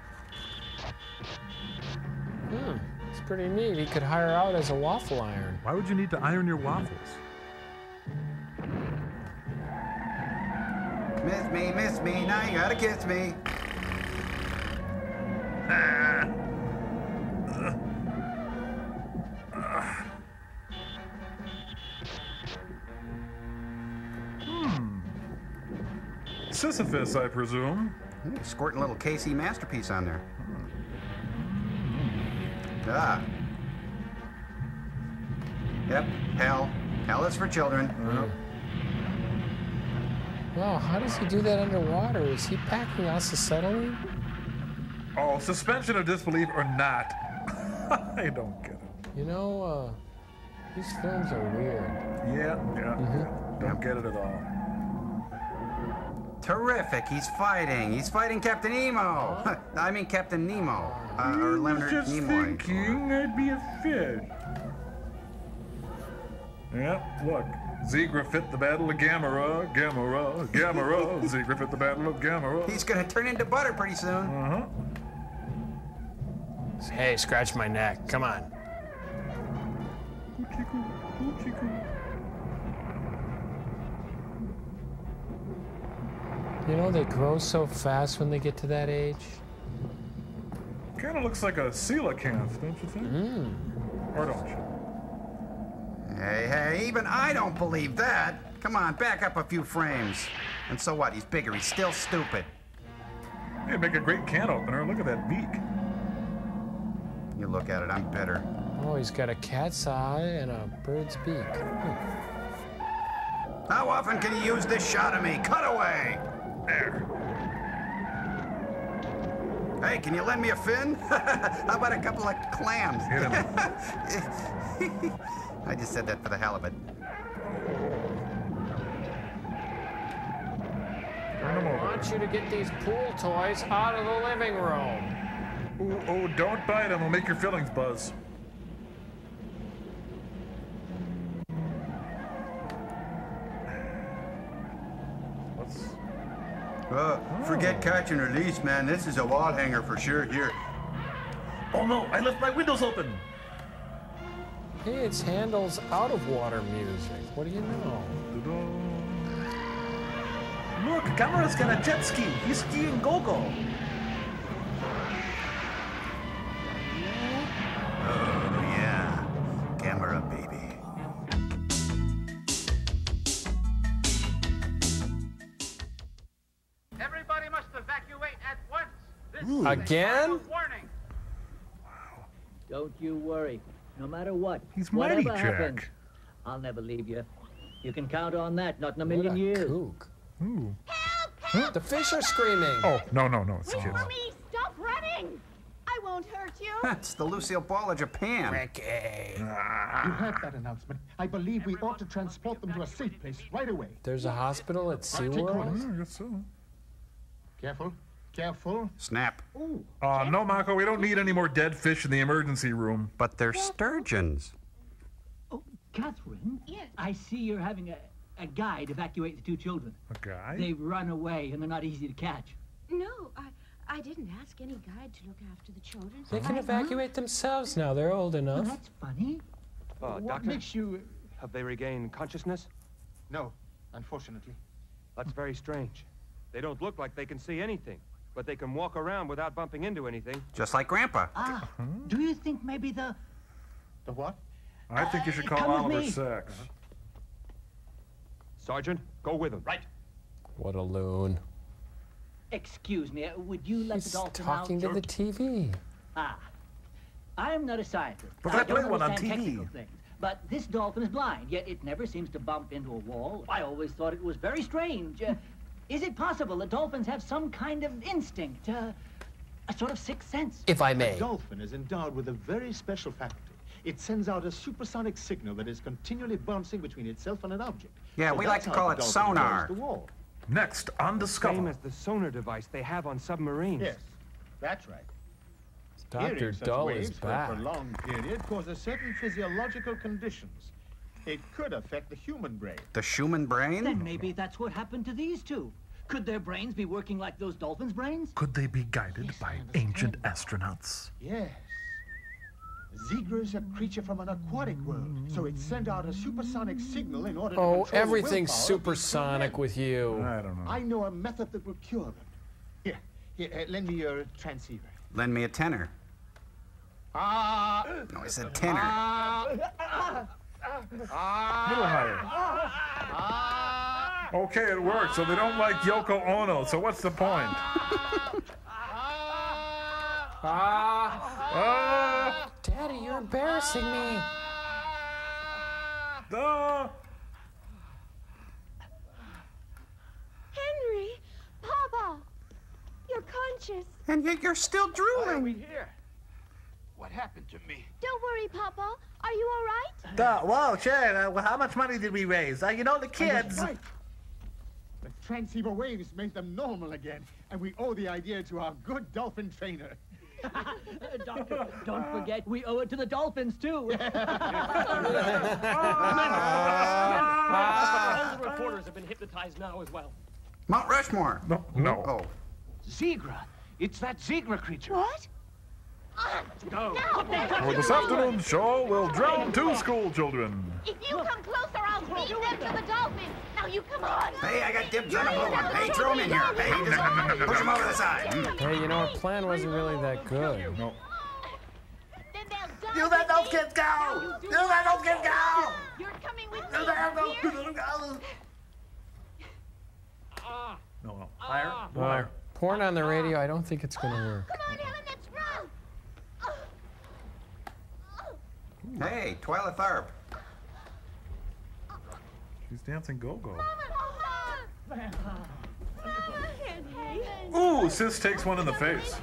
It's pretty neat. He could hire out as a waffle iron. Why would you need to iron your waffles? Miss me, now you gotta kiss me. Sisyphus, I presume. Squirting a little KC masterpiece on there. Ah. Yep, hell. Hell is for children. Wow, how does he do that underwater? Is he packing acetylene? Oh, suspension of disbelief or not. I don't get it. You know, these films are weird. Yeah. Don't get it at all. Terrific, he's fighting. He's fighting Captain Nemo. I mean Captain Nemo. Or Leonard just Nimoy. Thinking I'd be a fish. Yeah, look. Zegra fit the battle of Gamera. Zegra fit the battle of Gamera. He's gonna turn into butter pretty soon. Hey, scratch my neck. Come on. You know, they grow so fast when they get to that age. Kind of looks like a coelacanth, don't you think? Or don't you? Hey, even I don't believe that. Come on, back up a few frames. And so what? He's bigger. He's still stupid. Hey, make a great can opener. Look at that beak. You look at it. I'm better. Oh, he's got a cat's eye and a bird's beak. How often can you use this shot of me? Cut away. There. Hey, can you lend me a fin? How about a couple of clams? Hit him. I just said that for the hell of it. I want you to get these pool toys out of the living room. Oh, don't bite them. It'll make your feelings buzz. Forget catch and release, man. This is a wall hanger for sure. Here. Oh no, I left my windows open. Hey, it's Handel's Out of Water music. What do you know? Look, Gamera's got a jet ski. He's skiing go-go. Oh, yeah. Gamera, baby. Everybody must evacuate at once. This Ooh. is a Again? time of warning. Don't you worry. No matter what, He's whatever mighty, happens, Jack. I'll never leave you. You can count on that. Not in a million years. Kook. Ooh. The fish are screaming. Oh, no, it's the Wait kids. for me! Stop running! I won't hurt you. It's the Lucille Ball of Japan. You heard that announcement. I believe we ought to transport them to a safe place right away. There's a hospital at Take SeaWorld? orders. I guess so. Careful. Careful. Snap. Ooh. No, Mako, we don't need any more dead fish in the emergency room. But they're sturgeons. Oh, Catherine? Yes. I see you're having a guide evacuate the two children. A guy? They've run away and they're not easy to catch. No, I didn't ask any guide to look after the children. They can evacuate themselves now. They're old enough. Well, that's funny. What Doctor, makes you... have they regained consciousness? No, unfortunately. That's very strange. They don't look like they can see anything, but they can walk around without bumping into anything. Just like Grandpa. Ah, do you think maybe the... The what? I think you should call come with Oliver me. Sacks. Sergeant, go with them. Right. What a loon. Excuse me, would you let the He's dolphin talking out? to the TV. Ah, I'm not a scientist. But I I play don't one on understand TV. technical things. But this dolphin is blind, yet it never seems to bump into a wall. I always thought it was very strange. Is it possible that dolphins have some kind of instinct, a sort of sixth sense? If I A may. dolphin is endowed with a very special faculty. It sends out a supersonic signal that is continually bouncing between itself and an object. Yeah, we like that's to how call the it dolphin sonar. knows the wall. Next on Discover. Same as the sonar device they have on submarines. Yes, that's right. Dr. Hearing such Dull waves is for back. a prolonged period causes certain physiological conditions. It could affect the human brain. The Schumann brain? Then maybe that's what happened to these two. Could their brains be working like those dolphins' brains? Could they be guided by ancient astronauts? Yes. Zegra is a creature from an aquatic world, so it sent out a supersonic signal in order to Oh, control everything's the willpower of these two supersonic men. with you. I don't know. I know a method that will cure them. Here, lend me your transceiver. Lend me a tenor. No, I said tenor. Little higher. Okay, it worked. So they don't like Yoko Ono. So what's the point? Daddy, you're embarrassing me. Henry! Papa! You're conscious. And yet you're still drooling. Here. What happened to me? Don't worry, Papa. Are you all right? Whoa, sure. How much money did we raise? You know, the kids. Right. The transceiver waves made them normal again, and we owe the idea to our good dolphin trainer. Doctor, don't forget, we owe it to the dolphins, too. All the reporters have been hypnotized now as well. Mount Rushmore. No. Oh. Zegra. It's that Zegra creature. What? Go. For this afternoon's show, we'll drown 2 school children. If you come closer, I'll beat them to the dolphin. Now you come on. Hey, I got dibs on a blue one. Hey, throw him in here. Hey, just push him over the side. Hey, you know, our plan wasn't really that good. No. Then they'll die. You let those kids go! You let those kids go! You're coming with You me. let those Here. kids go! No. Higher. Well, porn on the radio, I don't think it's going to work. Come on, Helen, let's run. Hey, Twyla Tharp. She's dancing go-go. Henry. Ooh, Sis takes one in the face.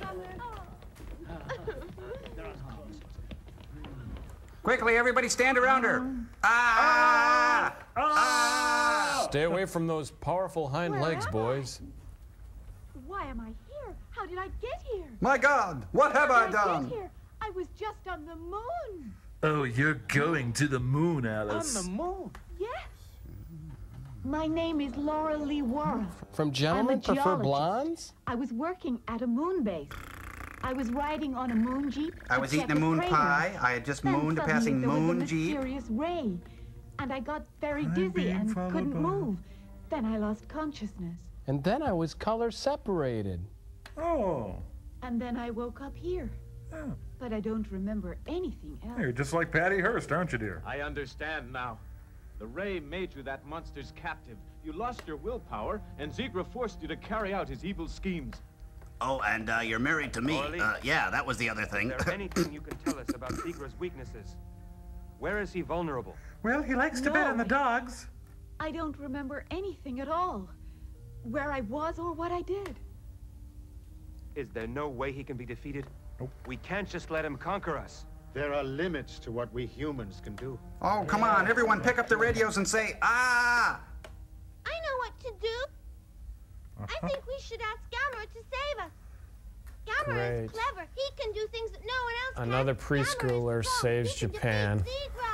Quickly, everybody stand around her. Ah! Ah! Stay away from those powerful hind Where legs, am boys. Why am I here? How did I get here? My God, what have I How did done? get here? I was just on the moon. Oh, you're going to the moon, Alice. On the moon? Yes. My name is Laura Lee Warren. From I'm a Gentlemen Prefer geologist. Blondes? I was working at a moon base. I was riding on a moon jeep. I to was check eating a moon craters. pie. I had just Then mooned a suddenly passing there was moon a jeep. mysterious ray, and I got very I'm dizzy being and followed couldn't by- move. Then I lost consciousness. And then I was color separated. Oh. And then I woke up here. Yeah. But I don't remember anything else. You're just like Patty Hearst, aren't you, dear? I understand now. The ray made you that monster's captive. You lost your willpower, and Zigra forced you to carry out his evil schemes. Oh, and you're married to me. Orly? Yeah, that was the other thing. Is there anything you can tell us about Zigra's weaknesses? Where is he vulnerable? Well, he likes to bet on the dogs. I don't remember anything at all. Where I was or what I did. Is there no way he can be defeated? Nope. We can't just let him conquer us. There are limits to what we humans can do. Oh, come on, everyone pick up the radios and say, ah! I know what to do. I think we should ask Gamera to save us. Gamera is clever. He can do things that no one else Another preschooler saves Japan.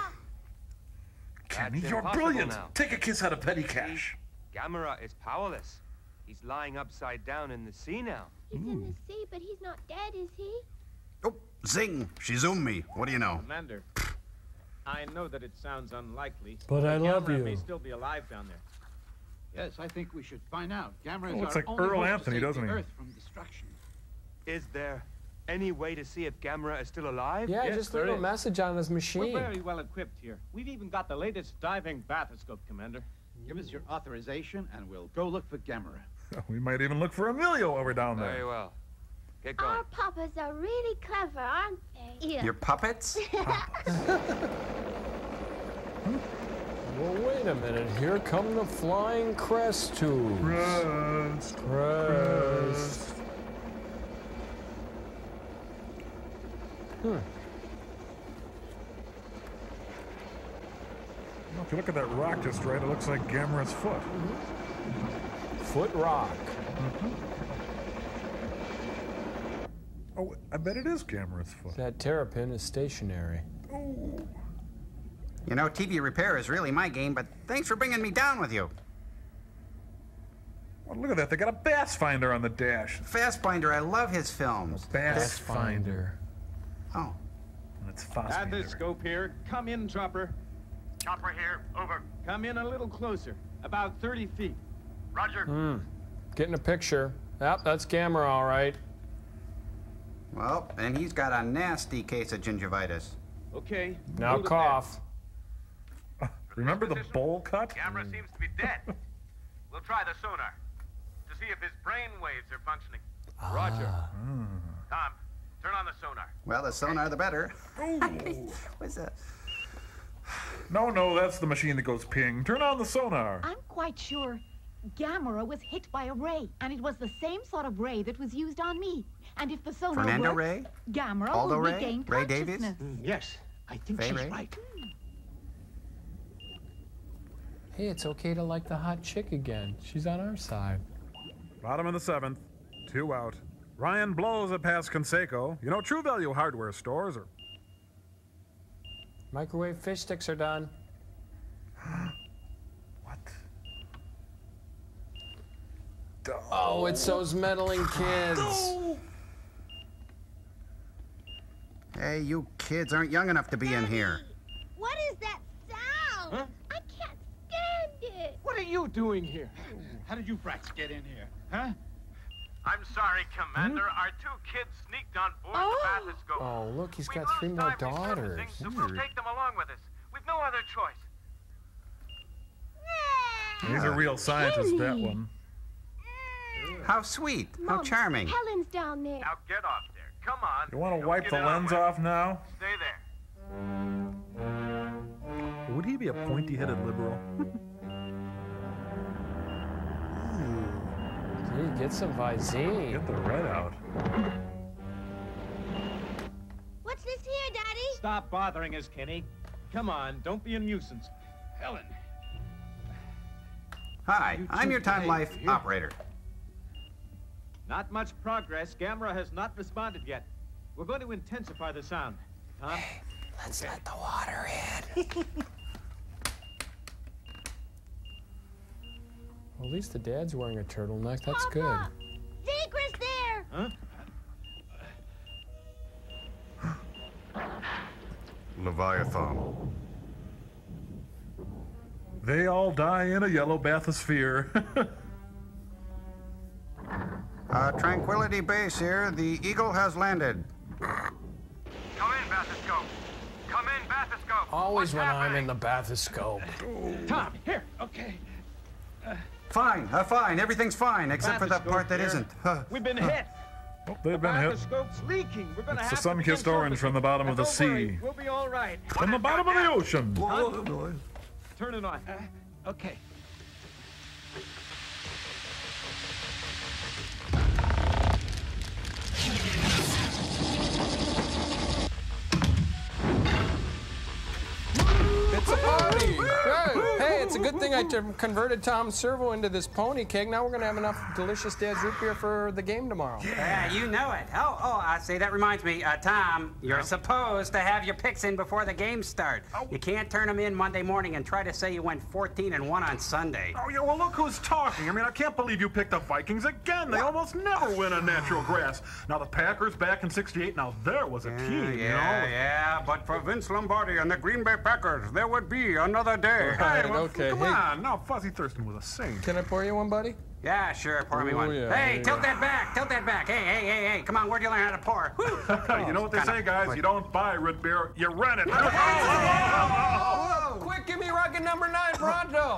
Kenny, you're brilliant. Now. Take a kiss out of petty cash. Gamera is powerless. He's lying upside down in the sea now. He's in the sea, but he's not dead, is he? Oh, zing! She zoomed me. What do you know? Commander, I know that it sounds unlikely. But I love Gamera you. may still be alive down there. Yes, I think we should find out. Gamera Oh, is looks our like only Earl hope to Anthony, save doesn't the he? Earth from destruction. Is there any way to see if Gamera is still alive? Yeah, Yes, just there leave a is. message on his machine. We're very well equipped here. We've even got the latest diving bathoscope, Commander. Give us your authorization, and we'll go look for Gamera. We might even look for Emilio while we're down there. Very well. Get going. Our papas are really clever, aren't they? Yeah. Your puppets? Well, wait a minute. Here come the flying crest tubes. Crest. Well, if you look at that rock just right, it looks like Gamera's foot. Foot rock. Oh, I bet it is Gamera's foot. That terrapin is stationary. You know, TV repair is really my game, but thanks for bringing me down with you. Oh, look at that. They got a Bass Finder on the dash. Fastbinder, I love his films. Bass Finder. Oh. That's Fassbinder. Bathoscope here. Come in, Chopper. Chopper here. Over. Come in a little closer. About 30 feet. Roger. Getting a picture. Yep, that's Gamera, all right. Well, and he's got a nasty case of gingivitis. Okay. Now hold it cough. Remember the bowl cut? Gamera seems to be dead. We'll try the sonar to see if his brain waves are functioning. Roger. Tom, turn on the sonar. Well, the sonar, the better. What's that? No, that's the machine that goes ping. Turn on the sonar. I'm quite sure Gamera was hit by a ray, and it was the same sort of ray that was used on me. And if the sonar Fernando works, Ray? Gamera Aldo will Ray? regain Ray Davies? consciousness. Yes, I think Faye she's Ray? right. Hey, it's okay to like the hot chick again. She's on our side. Bottom of the 7th. 2 out. Ryan blows it past Conseco. You know, True Value hardware stores are... Microwave fish sticks are done. What? Oh, it's those meddling kids. Hey, you kids aren't young enough to be in here. What is that sound? Huh? I can't stand it. What are you doing here? How did you brats get in here? Huh? I'm sorry, Commander. Our 2 kids sneaked on board the bathoscope. Oh, look, he's We got lose 3 more time daughters. resurfacing, so we'll take them along with us. We've no other choice. He's a real scientist, that one. How sweet. How Mom, charming. Helen's down there. Now get off there. Come on. You want to Don't wipe get the in our lens way. off now? Stay there. Would he be a pointy-headed liberal? Dude, get some Visine. Get the red out. What's this here, Daddy? Stop bothering us, Kenny. Come on, don't be a nuisance. Helen. Hi, I'm your Time Life operator. Not much progress. Gamera has not responded yet. We're going to intensify the sound. Tom? Let's let the water in. Well, at least the dad's wearing a turtleneck. That's Papa! Zigra's there! Huh? Leviathan. They all die in a yellow bathysphere. Tranquility Base here. The Eagle has landed. Come in, Bathyscope. Come in, Bathyscope. Always when I'm in the Bathyscope. Tom, here. Okay. Fine, fine. Everything's fine, except for that part that isn't. We've been hit. Oh, they've been hit. Bathyscope's leaking. We're gonna It's have the sun-kissed to orange from the bottom of the Don't sea. worry, we'll be all right. From the bottom of the ocean. Whoa. Turn it on. Okay. It's a party! Hey, it's a good thing I converted Tom Servo into this pony cake. Now we're gonna have enough delicious Dad's root beer for the game tomorrow. Yeah, you know it. I say that reminds me, Tom, you're supposed to have your picks in before the games start. You can't turn them in Monday morning and try to say you went 14-1 on Sunday. Oh, yeah, well, look who's talking. I mean, I can't believe you picked the Vikings again. They almost never win on natural grass. Now, the Packers back in '68, now there was a team, you know? Yeah, but for Vince Lombardi and the Green Bay Packers, there would be another day. Right, Hey, well, okay. Come Hey. on, now Fuzzy Thurston was a saint. Can I pour you one, buddy? Yeah, sure, pour me Oh, one. yeah, Hey, there tilt you that back, tilt that back. Hey, come on, where'd you learn how to pour? You know what they say, guys? You don't buy root beer, you rent it. Whoa! Quick, give me rocket number 9, pronto!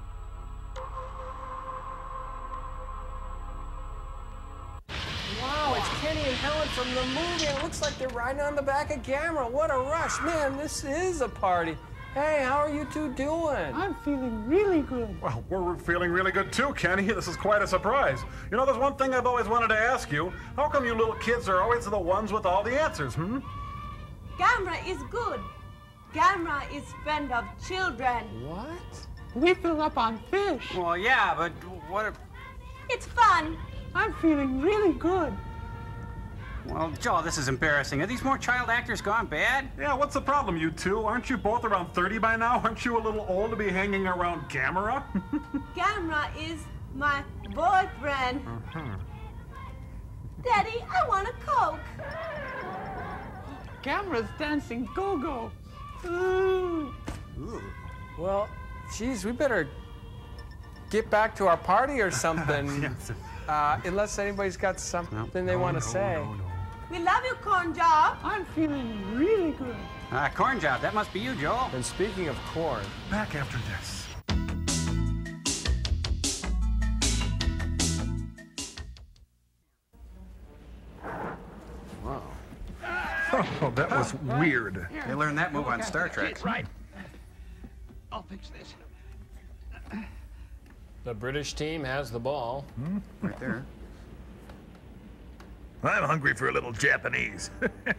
Wow, it's Kenny and Helen from the movie, and it looks like they're riding on the back of Gamera. What a rush. Man, this is a party. Hey, how are you two doing? I'm feeling really good. Well, we're feeling really good too, Kenny. This is quite a surprise. You know, there's one thing I've always wanted to ask you. How come you little kids are always the ones with all the answers, Gamera is good. Gamera is friend of children. What? We fill up on fish. Well, yeah, but what? It's fun. I'm feeling really good. Well, Joe, this is embarrassing. Are these more child actors gone bad? Yeah, what's the problem, you two? Aren't you both around 30 by now? Aren't you a little old to be hanging around Gamera? Gamera is my boyfriend. Daddy, I want a Coke. Gamera's dancing go-go. Well, geez, we better get back to our party or something. Yes. Unless anybody's got something they want to say. We love you, Corn Job. I'm feeling really good. Corn Job, that must be you, Joel. And speaking of corn, Back after this. Wow. Oh, that was weird. They learned that move on Star Trek. Right. I'll fix this. the British team has the ball. Right there. I'm hungry for a little Japanese.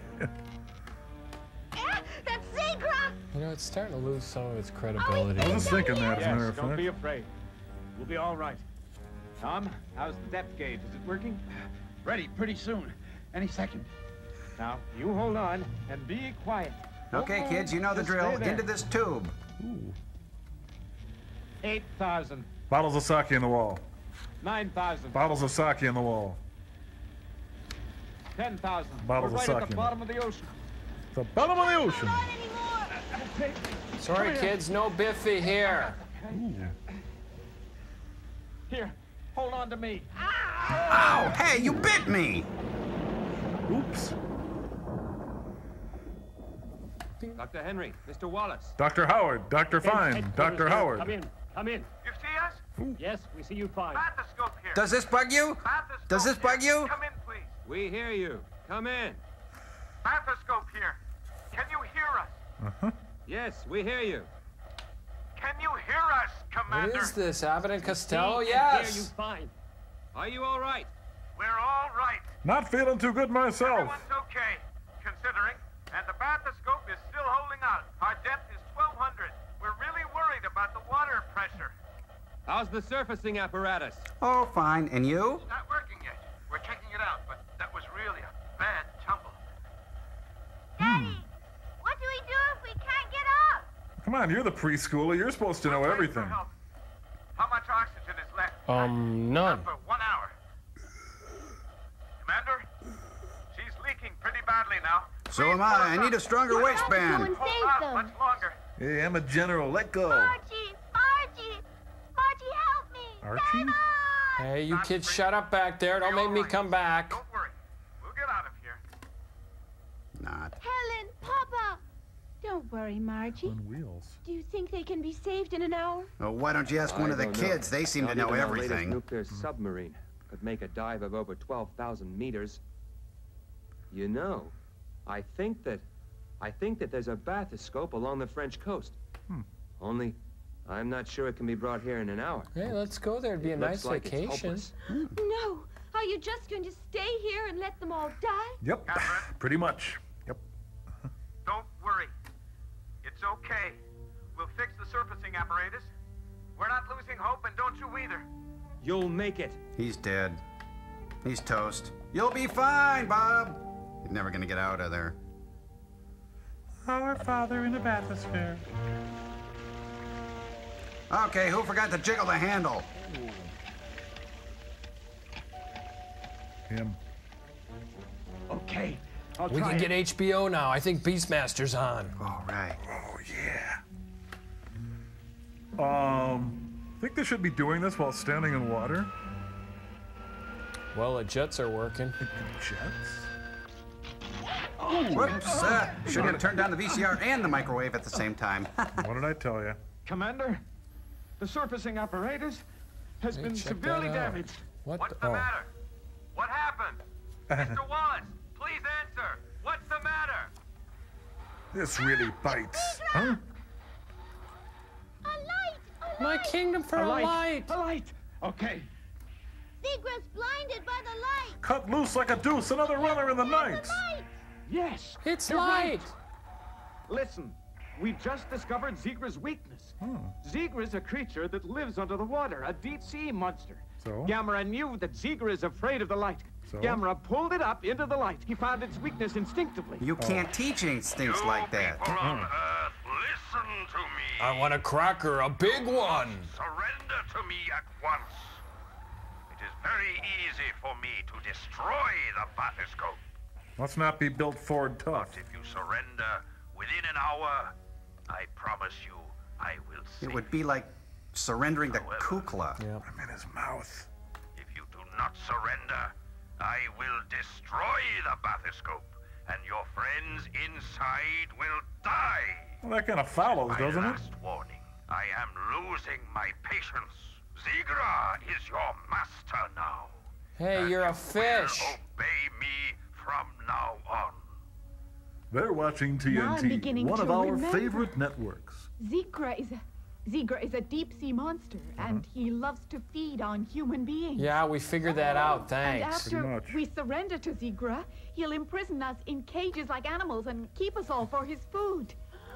That's Zigra! You know, it's starting to lose some of its credibility. I was just thinking that, as a matter Yes, of don't fact. be afraid. We'll be all right. Tom, how's the depth gauge? Is it working? Ready pretty soon. Any second. Now, you hold on and be quiet. Okay, kids, you know the Just drill. stay there. Into this tube. 8,000. Bottles of sake in the wall. 9,000. Bottles of sake in the wall. 10,000. Bottles We're of right at sake. the bottom of the ocean. The bottom of the ocean. Sorry, kids, no Biffy here. Here, hold on to me. Ow! Hey, you bit me! Oops. Dr. Henry, Mr. Wallace. Dr. Howard, Dr. Fine, Dr. Howard. Come in. Come in. You see us? Yes, we see you fine. Bathyscope here. Does this bug you? Bathyscope Does this bug here. you? Come in, please. We hear you. Come in. Bathyscope here. Can you hear us? Yes, we hear you. Can you hear us, Commander? What is this, Abbott and Costello? We can hear you Yes. fine. Are you all right? We're all right. Not feeling too good myself. Everyone's okay, considering. And the bathyscope is still holding out. Our depth is 1,200. We're really worried about the water pressure. How's the surfacing apparatus? Oh, fine. And you? It's not working yet. We're checking it out, but that was really a bad tumble. Daddy, what do we do if we can't get up? Come on, you're the preschooler. You're supposed to know everything. How much oxygen is left? None. For 1 hour. Commander, she's leaking pretty badly now. So am I. I need a stronger waistband. Hold on much longer. Hey, I'm a general. Let go. Margie, help me. Archie? Come on. Hey, you kids, shut up back there. Don't make me come back. Don't worry. We'll get out of here. Not. Helen, Papa! Don't worry, Margie. On wheels. Do you think they can be saved in an hour? Well, why don't you ask one of the kids? They seem to know Our latest everything. nuclear submarine could make a dive of over 12,000 meters. You know, I think that there's a bathoscope along the French coast. Only, I'm not sure it can be brought here in an hour. Hey, let's go there. It'd be a nice vacation. No. Are you just going to stay here and let them all die? Yep, pretty much. Yep. Don't worry. It's okay. We'll fix the surfacing apparatus. We're not losing hope, and don't you either. You'll make it. He's dead. He's toast. You'll be fine, Bob. You're never gonna get out of there. Our Father in the bathysphere. Okay, who forgot to jiggle the handle? Him. Okay, We can get HBO now. I think Beastmaster's on. All right. Oh, yeah. Think they should be doing this while standing in water? Well, the jets are working. Jets? Oh, whoops. Shouldn't have turned down the VCR and the microwave at the same time. What did I tell you? Commander, the surfacing apparatus has been check severely that out. damaged. What's the matter? What happened? Mr. Wallace, please answer. What's the matter? This really bites. Huh? A light! My kingdom for a light! A light! Okay. Zegra's blinded by the light! Cut loose like a deuce, another runner in the night! Yes! It's you're light! Right. Listen, we just discovered Zegra's weakness. Zegra's a creature that lives under the water, a deep-sea monster. So? Gamera knew that Zegra is afraid of the light. So? Gamera pulled it up into the light. He found its weakness instinctively. You can't teach instincts like that. People on Earth, listen to me. I want a cracker, a big one. Surrender to me at once. It is very easy for me to destroy the bathoscope. Let's not be built Ford tough. If you surrender within an hour, I promise you I will save It would be like surrendering to Kukla. I'm in his mouth. If you do not surrender, I will destroy the bathoscope, and your friends inside will die. Well, that kind of follows, doesn't it? Last warning. I am losing my patience. Zegra is your master now. Hey, you're a fish. Obey me from now on. They're watching Now I'm TNT, beginning one of to our remember. favorite networks. Zegra is a deep-sea monster, and he loves to feed on human beings. Yeah, we figured that out. And Thanks. after we surrender to Zegra, he'll imprison us in cages like animals and keep us all for his food.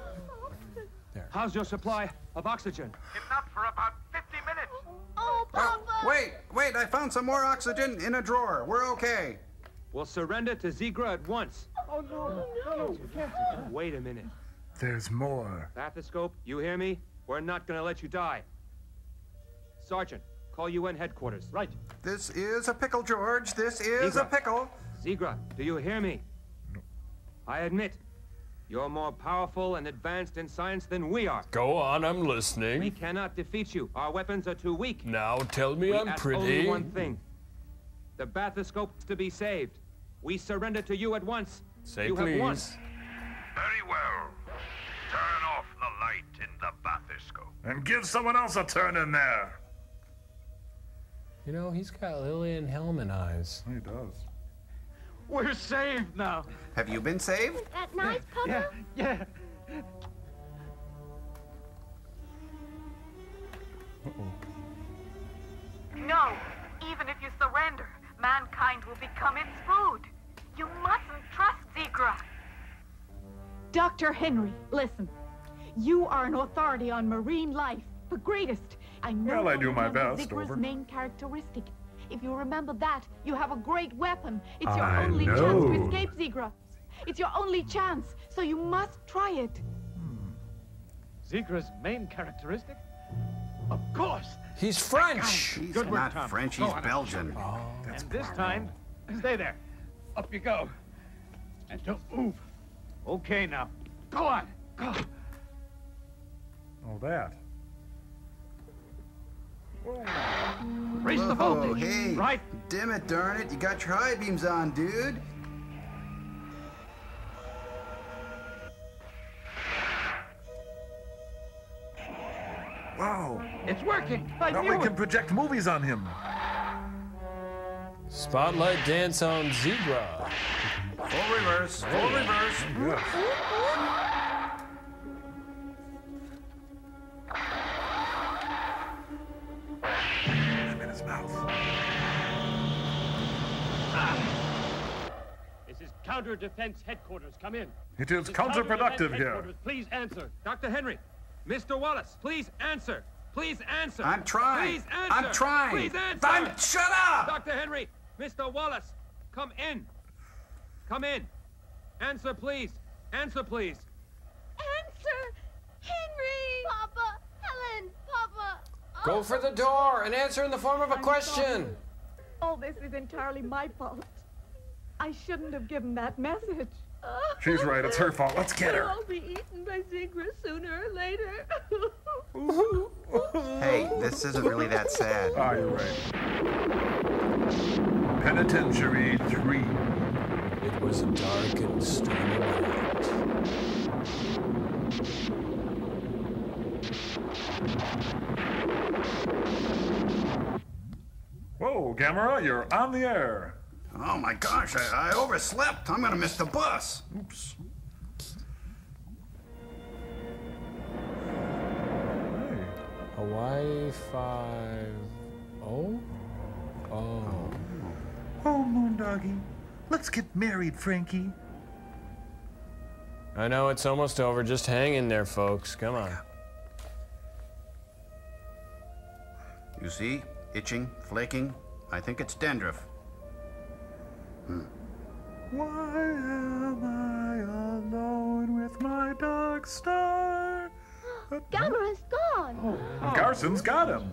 How's your supply of oxygen? Enough for about 50 minutes. Oh, Papa! Wait, I found some more oxygen in a drawer. We're okay. We'll surrender to Zegra at once. Oh, no. Wait a minute. There's more. Bathoscope, you hear me? We're not gonna let you die. Sergeant, call UN headquarters. Right. This is a pickle, George. This is a pickle. Zegra, do you hear me? No. I admit, you're more powerful and advanced in science than we are. Go on, I'm listening. We cannot defeat you. Our weapons are too weak. Now tell me We I'm ask pretty. only one thing. The bathoscope's to be saved. We surrender to you at once. Say you please. have won. Very well. Turn off the light in the bathoscope. And give someone else a turn in there. You know, he's got Lillian Hellman eyes. He does. We're saved now. Have you been saved? That nice, Papa? Yeah. No, even if you surrender, mankind will become its food. You mustn't trust Zegra. Dr. Henry, listen. You are an authority on marine life, the greatest. I know Well, I you do my remember best, Zegra's over. main characteristic. If you remember that, you have a great weapon. It's your I only know. chance to escape Zegra. It's your only chance, so you must try it. Zegra's main characteristic? Of course. He's French. He's Good work, not Tom. French, Go he's on. Belgian. And this time, stay there. Up you go. And don't move. Okay, now. Go on. Go. Oh, that. Raise the voltage. Hey, right. Dim it, darn it. You got your high beams on, dude. Wow. It's working. Now we can project movies on him. Spotlight dance on Zegra. Full reverse. Full reverse. Yes. I'm in his mouth. This is Counter Defense Headquarters. Come in. It is This is counterproductive Counter-Defense here. Headquarters. Please answer. Dr. Henry, Mr. Wallace, please answer. Please answer. I'm trying. Please answer. I'm trying. Please answer. Shut up! Dr. Henry, Mr. Wallace, come in. Come in. Answer, please. Answer, please. Answer! Henry! Papa! Helen! Papa! Go for the door and answer in the form of a question. Sorry. All this is entirely my fault. I shouldn't have given that message. She's right. It's her fault. Let's get her. We'll all be eaten by Zegra sooner or later. Hey, this isn't really that sad. Ah, you're right. Penitentiary 3. It was a dark and stormy night. Whoa, Gamera, you're on the air. Oh my gosh, I overslept. I'm gonna miss the bus. Oops. Hawaii 5. Oh? Oh. Oh, Moondoggy. Let's get married, Frankie. I know it's almost over. Just hang in there, folks. Come on. You see? Itching, flaking. I think it's dandruff. Why am I alone with my dog Star? Gamera's gone. Garson's got him.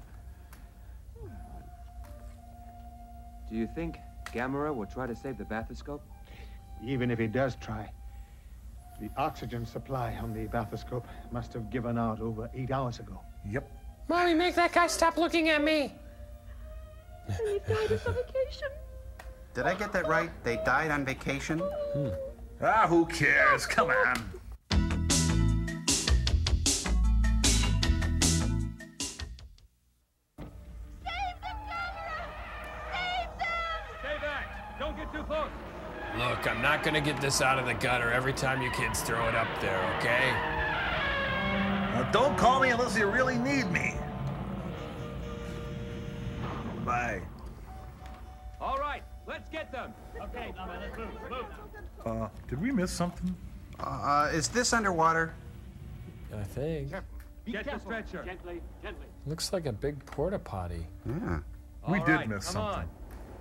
Do you think Gamera will try to save the bathoscope? Even if he does try, the oxygen supply on the bathoscope must have given out over 8 hours ago. Yep. Mommy, make that guy stop looking at me. And he died of suffocation. Did I get that right? They died on vacation? Ah, who cares? Come on. Stay back. Don't get too close. Look, I'm not gonna get this out of the gutter every time you kids throw it up there, okay? Don't call me unless you really need me. Bye. All right, let's get them. Okay, now let's move. Did we miss something? Is this underwater? I think. Get the stretcher. Gently, gently. Looks like a big porta potty. Yeah. We All did right, miss come something.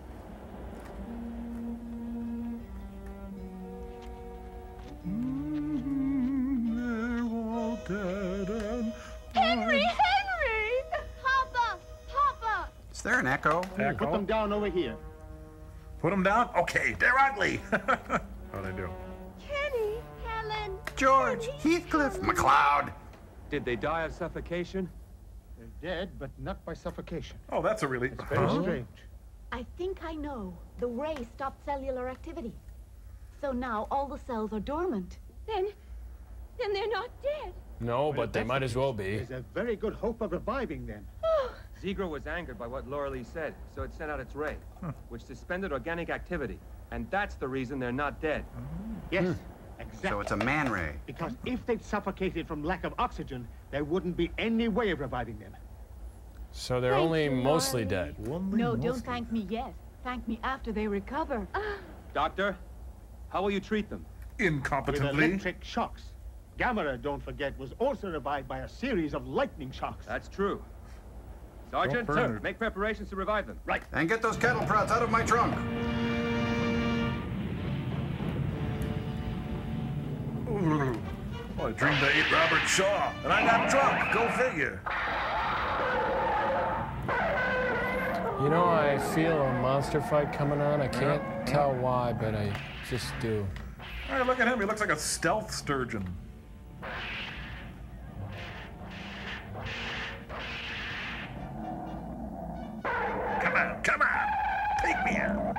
They're all dead and Henry! Papa! Papa! Is there an echo? Put them down over here. Put them down? Okay, they're ugly. How'd I do? Kenny! Helen! George! Heathcliff! McLeod! Did they die of suffocation? They're dead, but not by suffocation. Oh, that's a relief. It's very strange. I think I know. The ray stopped cellular activity. So now all the cells are dormant. Then they're not dead. No, but they might as well be. There's a very good hope of reviving them. Zegra was angered by what Laura Lee said, so it sent out its ray, which suspended organic activity. And that's the reason they're not dead. Yes, exactly. So it's a man ray. Because if they'd suffocated from lack of oxygen, there wouldn't be any way of reviving them. So they're only mostly dead. No, don't thank me yet. Thank me after they recover. Doctor, how will you treat them? With Incompetently. electric shocks. Gamera, don't forget, was also revived by a series of lightning shocks. That's true. Sergeant, Don't burn sir, it. make preparations to revive them. Right. And get those cattle prods out of my trunk. Ooh. Well, I dreamed I ate Robert Shaw, and I got drunk. Go figure. You know, I feel a monster fight coming on. I can't tell why, but I just do. Hey, look at him. He looks like a stealth sturgeon. Wake me up.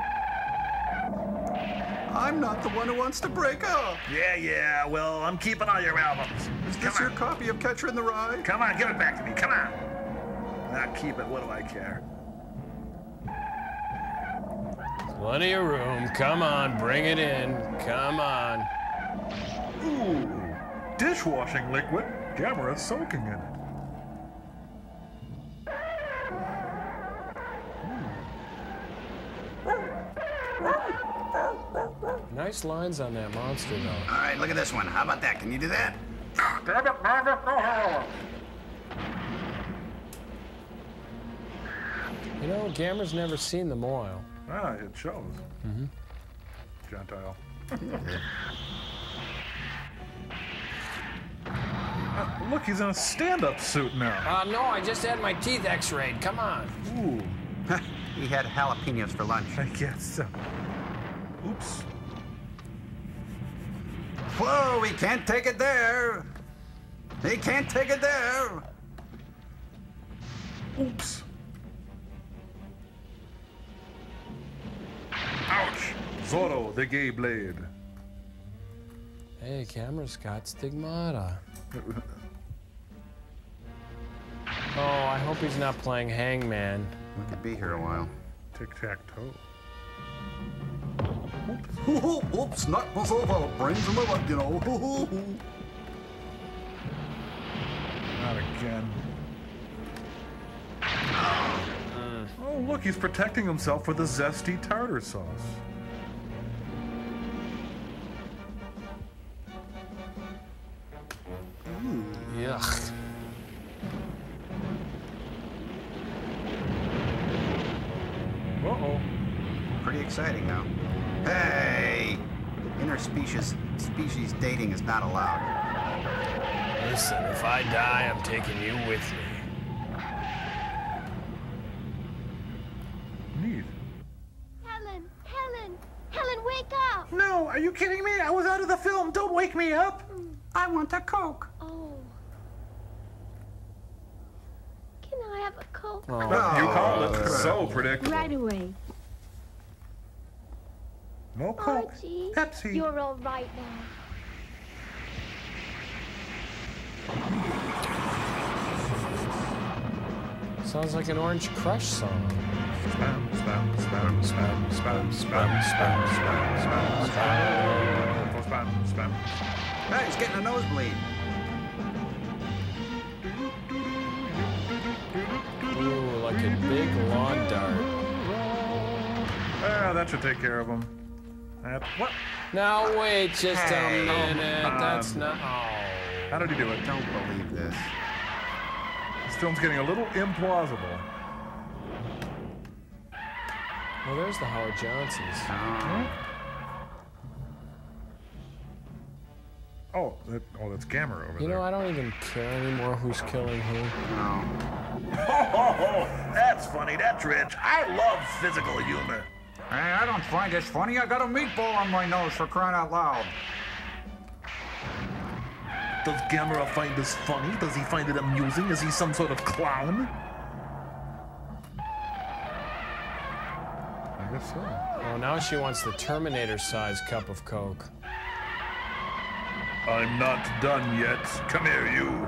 I'm not the one who wants to break up. Yeah, well, I'm keeping all your albums. Is this your copy of Catcher in the Rye? Come on, give it back to me, come on. Now keep it, what do I care? Plenty of room. Come on, bring it in. Come on. Ooh, dishwashing liquid. Gamera's soaking in it. Nice lines on that monster, though. All right, look at this one. How about that? Can you do that? You know, Gamera's never seen the Moyle. Ah, it shows. Mm-hmm. Gentile. Look, he's in a stand-up suit now. No, I just had my teeth x-rayed. Come on. Ooh. He had jalapenos for lunch. I guess so. Oops. Whoa, he can't take it there. He can't take it there. Oops. Ouch. Zorro, the gay blade. Hey, Gamera's got stigmata. Oh, I hope he's not playing Hangman. We could be here a while. Tic-tac-toe. Oops, knocked myself out. Brains in my leg, you know. Not again. Oh, look, he's protecting himself with a zesty tartar sauce. Yuck. Uh-oh. Pretty exciting, though. Hey! Interspecies dating is not allowed. Listen, if I die, I'm taking you with me. Neat. Helen, wake up! No, are you kidding me? I was out of the film. Don't wake me up. I want a Coke. Oh. Can I have a Coke? Oh, you called it. So predictable. Right away. No Coke. Archie, Pepsi. You're all right now. Sounds like an Orange Crush song. Spam, spam, spam, spam, spam, spam, spam, spam, spam, spam, spam. Hey, he's getting a nosebleed. Ooh, like a big lawn dart. Ah, that should take care of him. What? Now wait just a minute. That's not. Oh. How did he do it? Don't believe this. This film's getting a little implausible. Well, there's the Howard Johnsons. Oh, that's Gamera over there. You know, I don't even care anymore who's killing who. Oh, that's funny. That's rich. I love physical humor. Hey, I don't find this funny. I got a meatball on my nose for crying out loud. Does Gamera find this funny? Does he find it amusing? Is he some sort of clown? I guess so. Oh, now she wants the Terminator-sized cup of Coke. I'm not done yet. Come here, you.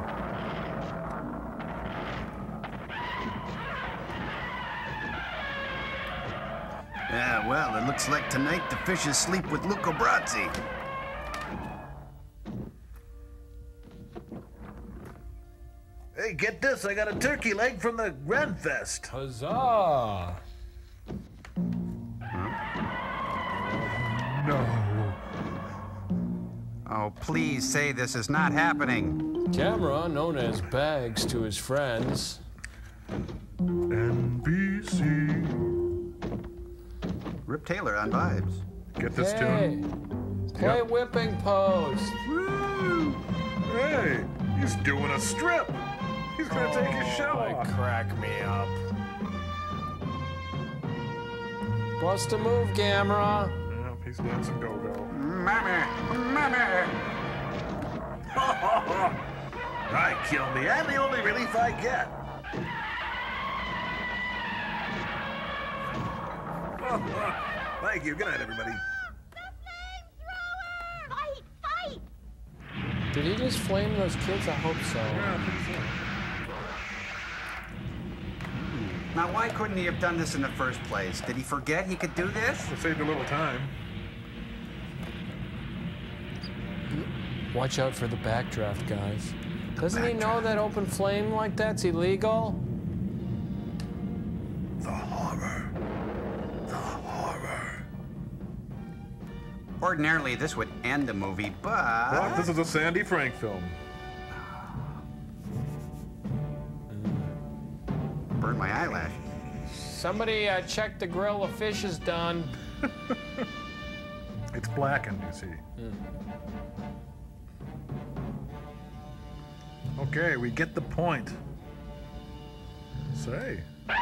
Yeah, well, it looks like tonight the fishes sleep with Luca Brasi. Hey, get this. I got a turkey leg from the Renfest. Huzzah! No. Oh, please say this is not happening. Gamera, known as Bags to his friends. NBC. Rip Taylor on Vibes. Get this tune? Play whipping post. Woo! Hey, he's doing a strip. He's gonna take his show off. Crack me up. Bust a move, Gamera. Yep, he's dancing go-go. Mammy! Mammy! Right, kill me. I'm the only relief I get. Thank you. Good night, everybody. Fight! Did he just flame those kids? I hope so. Yeah, I think so. Now, why couldn't he have done this in the first place? Did he forget he could do this? It saved a little time. Watch out for the backdraft, guys. Doesn't he know that open flame like that's illegal? The horror. The horror. Ordinarily, this would end the movie, but... Well, this is a Sandy Frank film. Burned my eyelash. Somebody check the grill. The fish is done. It's blackened, you see. Okay, we get the point. Say.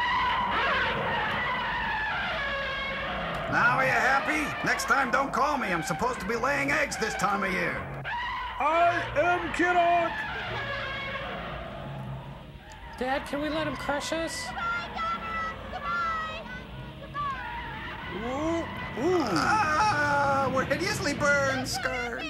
Now are you happy? Next time, don't call me. I'm supposed to be laying eggs this time of year. I am Kid Hawk. Dad, can we let him crush us? Ooh. Ah, we're hideously burned, scarred.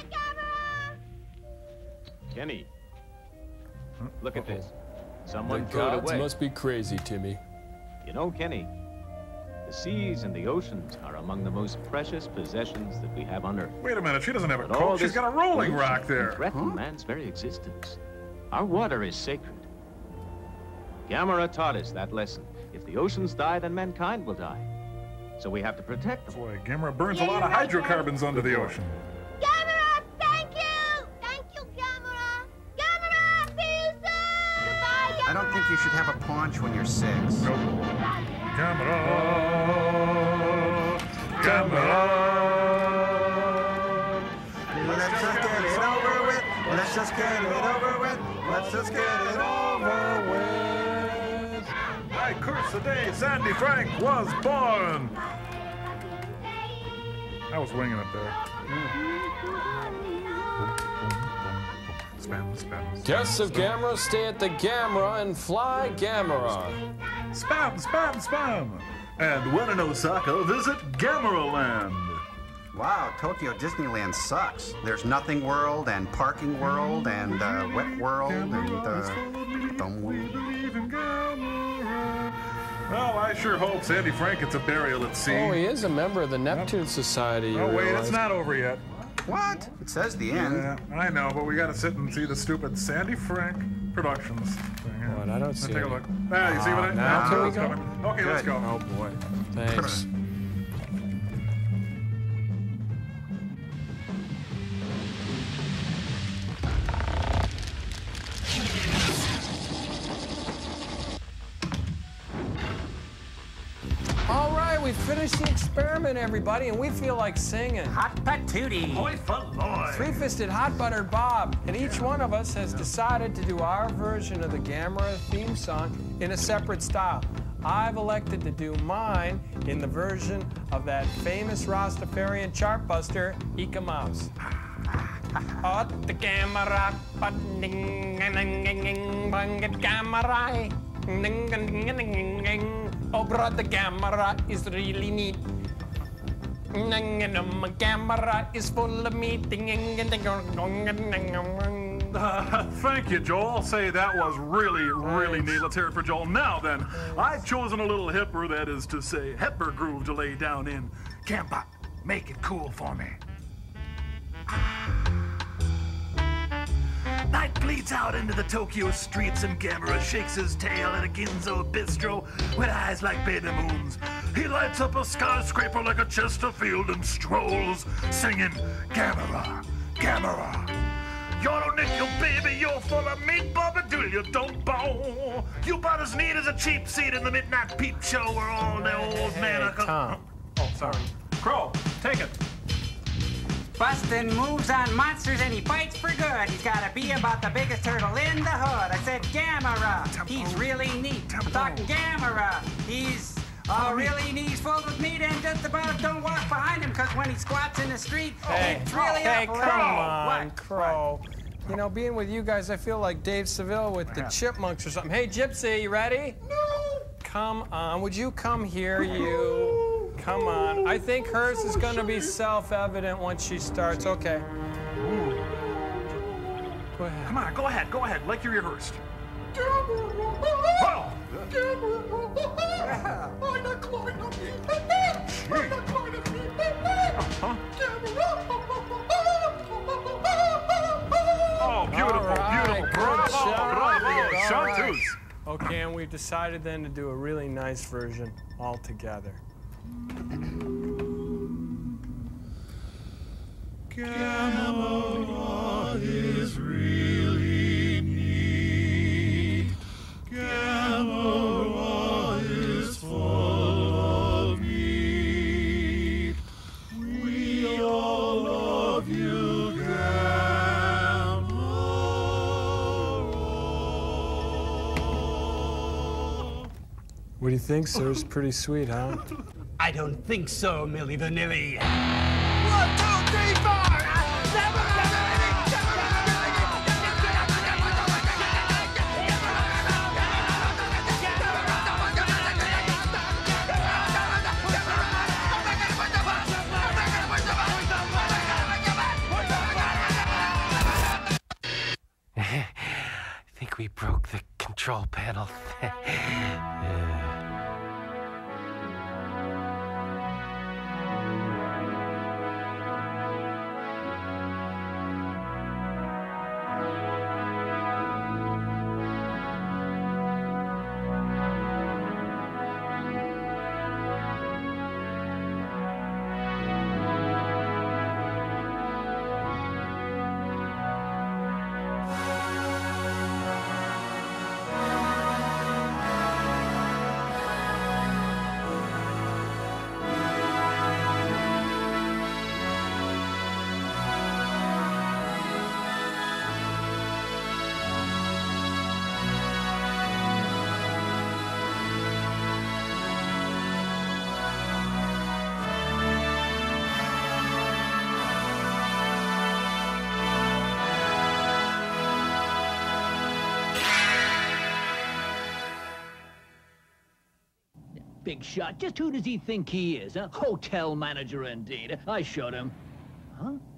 Kenny, look at this. The Someone threw it gods away. must be crazy, Timmy. You know, Kenny, the seas and the oceans are among the most precious possessions that we have on Earth. Wait a minute, she doesn't have a But all coat. She's this got a rolling pollution rock there. can threaten man's very existence. Our water is sacred. Gamera taught us that lesson. If the oceans die, then mankind will die. So we have to protect them. Boy, Gamera burns a lot of hydrocarbons under the ocean. Gamera, thank you! Thank you, Gamera! Gamera, see you soon! Goodbye, Gamera! I don't think you should have a paunch when you're 6. Nope. Gamera! Gamera! Let's just get it over with. Let's just get it over with. Let's just get it over with. I curse the day Sandy Frank was born. I was winging it there. Spam, spam, spam. Guests of Gamera stay at the Gamera and fly Gamera. Spam, spam, spam. And when in Osaka, visit Gamera Land. Wow, Tokyo Disneyland sucks. There's Nothing World and Parking World and Wet World and Dumb World. Well, I sure hope Sandy Frank gets a burial at sea. Oh, he is a member of the Neptune Society. Oh, wait, realize. it's not over yet. What? It says the end. Yeah, I know, but we gotta sit and see the stupid Sandy Frank Productions thing. Yeah. What? I don't see Take it. a look. Ah, you see what I... Now can we it's go? coming. Okay, let's go. Oh, boy. Thanks. All right, we finished the experiment, everybody, and we feel like singing. Hot patootie. Hoi faloy. Three-fisted hot buttered Bob, and each one of us has decided to do our version of the Gamera theme song in a separate style. I've elected to do mine in the version of that famous Rastafarian chartbuster, Ika Mouse. Oh, the Gamera, oh, brother, Gamera is really neat. Gamera is full of meat. Thank you, Joel. I'll say that was really, really neat. Let's hear it for Joel. Now then, I've chosen a little hipper, that is to say, hipper groove to lay down in. Campa, make it cool for me. Night bleeds out into the Tokyo streets and Gamera shakes his tail at a Ginzo bistro with eyes like baby moons. He lights up a skyscraper like a Chesterfield and strolls, singing, Gamera, Gamera. You're no nickel, baby, you're full of meat, Bobadil, you don't bow. You about as neat as a cheap seat in the midnight peep show where all the old men are... Tom. Oh, sorry. Crow, take it. Bustin' moves on monsters and he fights for good. He's gotta be about the biggest turtle in the hood. I said Gamera. He's really neat. I'm talking Gamera. He's all really neat. He's full with meat and just about don't walk behind him because when he squats in the street, it's really Hey, up. come on, Crow. You know, being with you guys, I feel like Dave Seville with the Chipmunks or something. Hey, Gypsy, you ready? No. Come on, would you come here, you? Come on. I think hers is going to be self-evident once she starts. Okay. Go ahead. Come on, go ahead, like you rehearsed. Well, I'm not climbing up here. I'm not climbing up here. Oh, beautiful, beautiful. Bravo, Chanteuse. Okay, and we decided then to do a really nice version all together. Gamera is really neat. Gamera is full of meat. We all love you, Gamera. What do you think, sir? It's pretty sweet, huh? I don't think so, Milli Vanilli. 1, 2, 3, 4. I think we broke the control panel. Big shot. Just who does he think he is? A hotel manager, indeed. I showed him. Huh?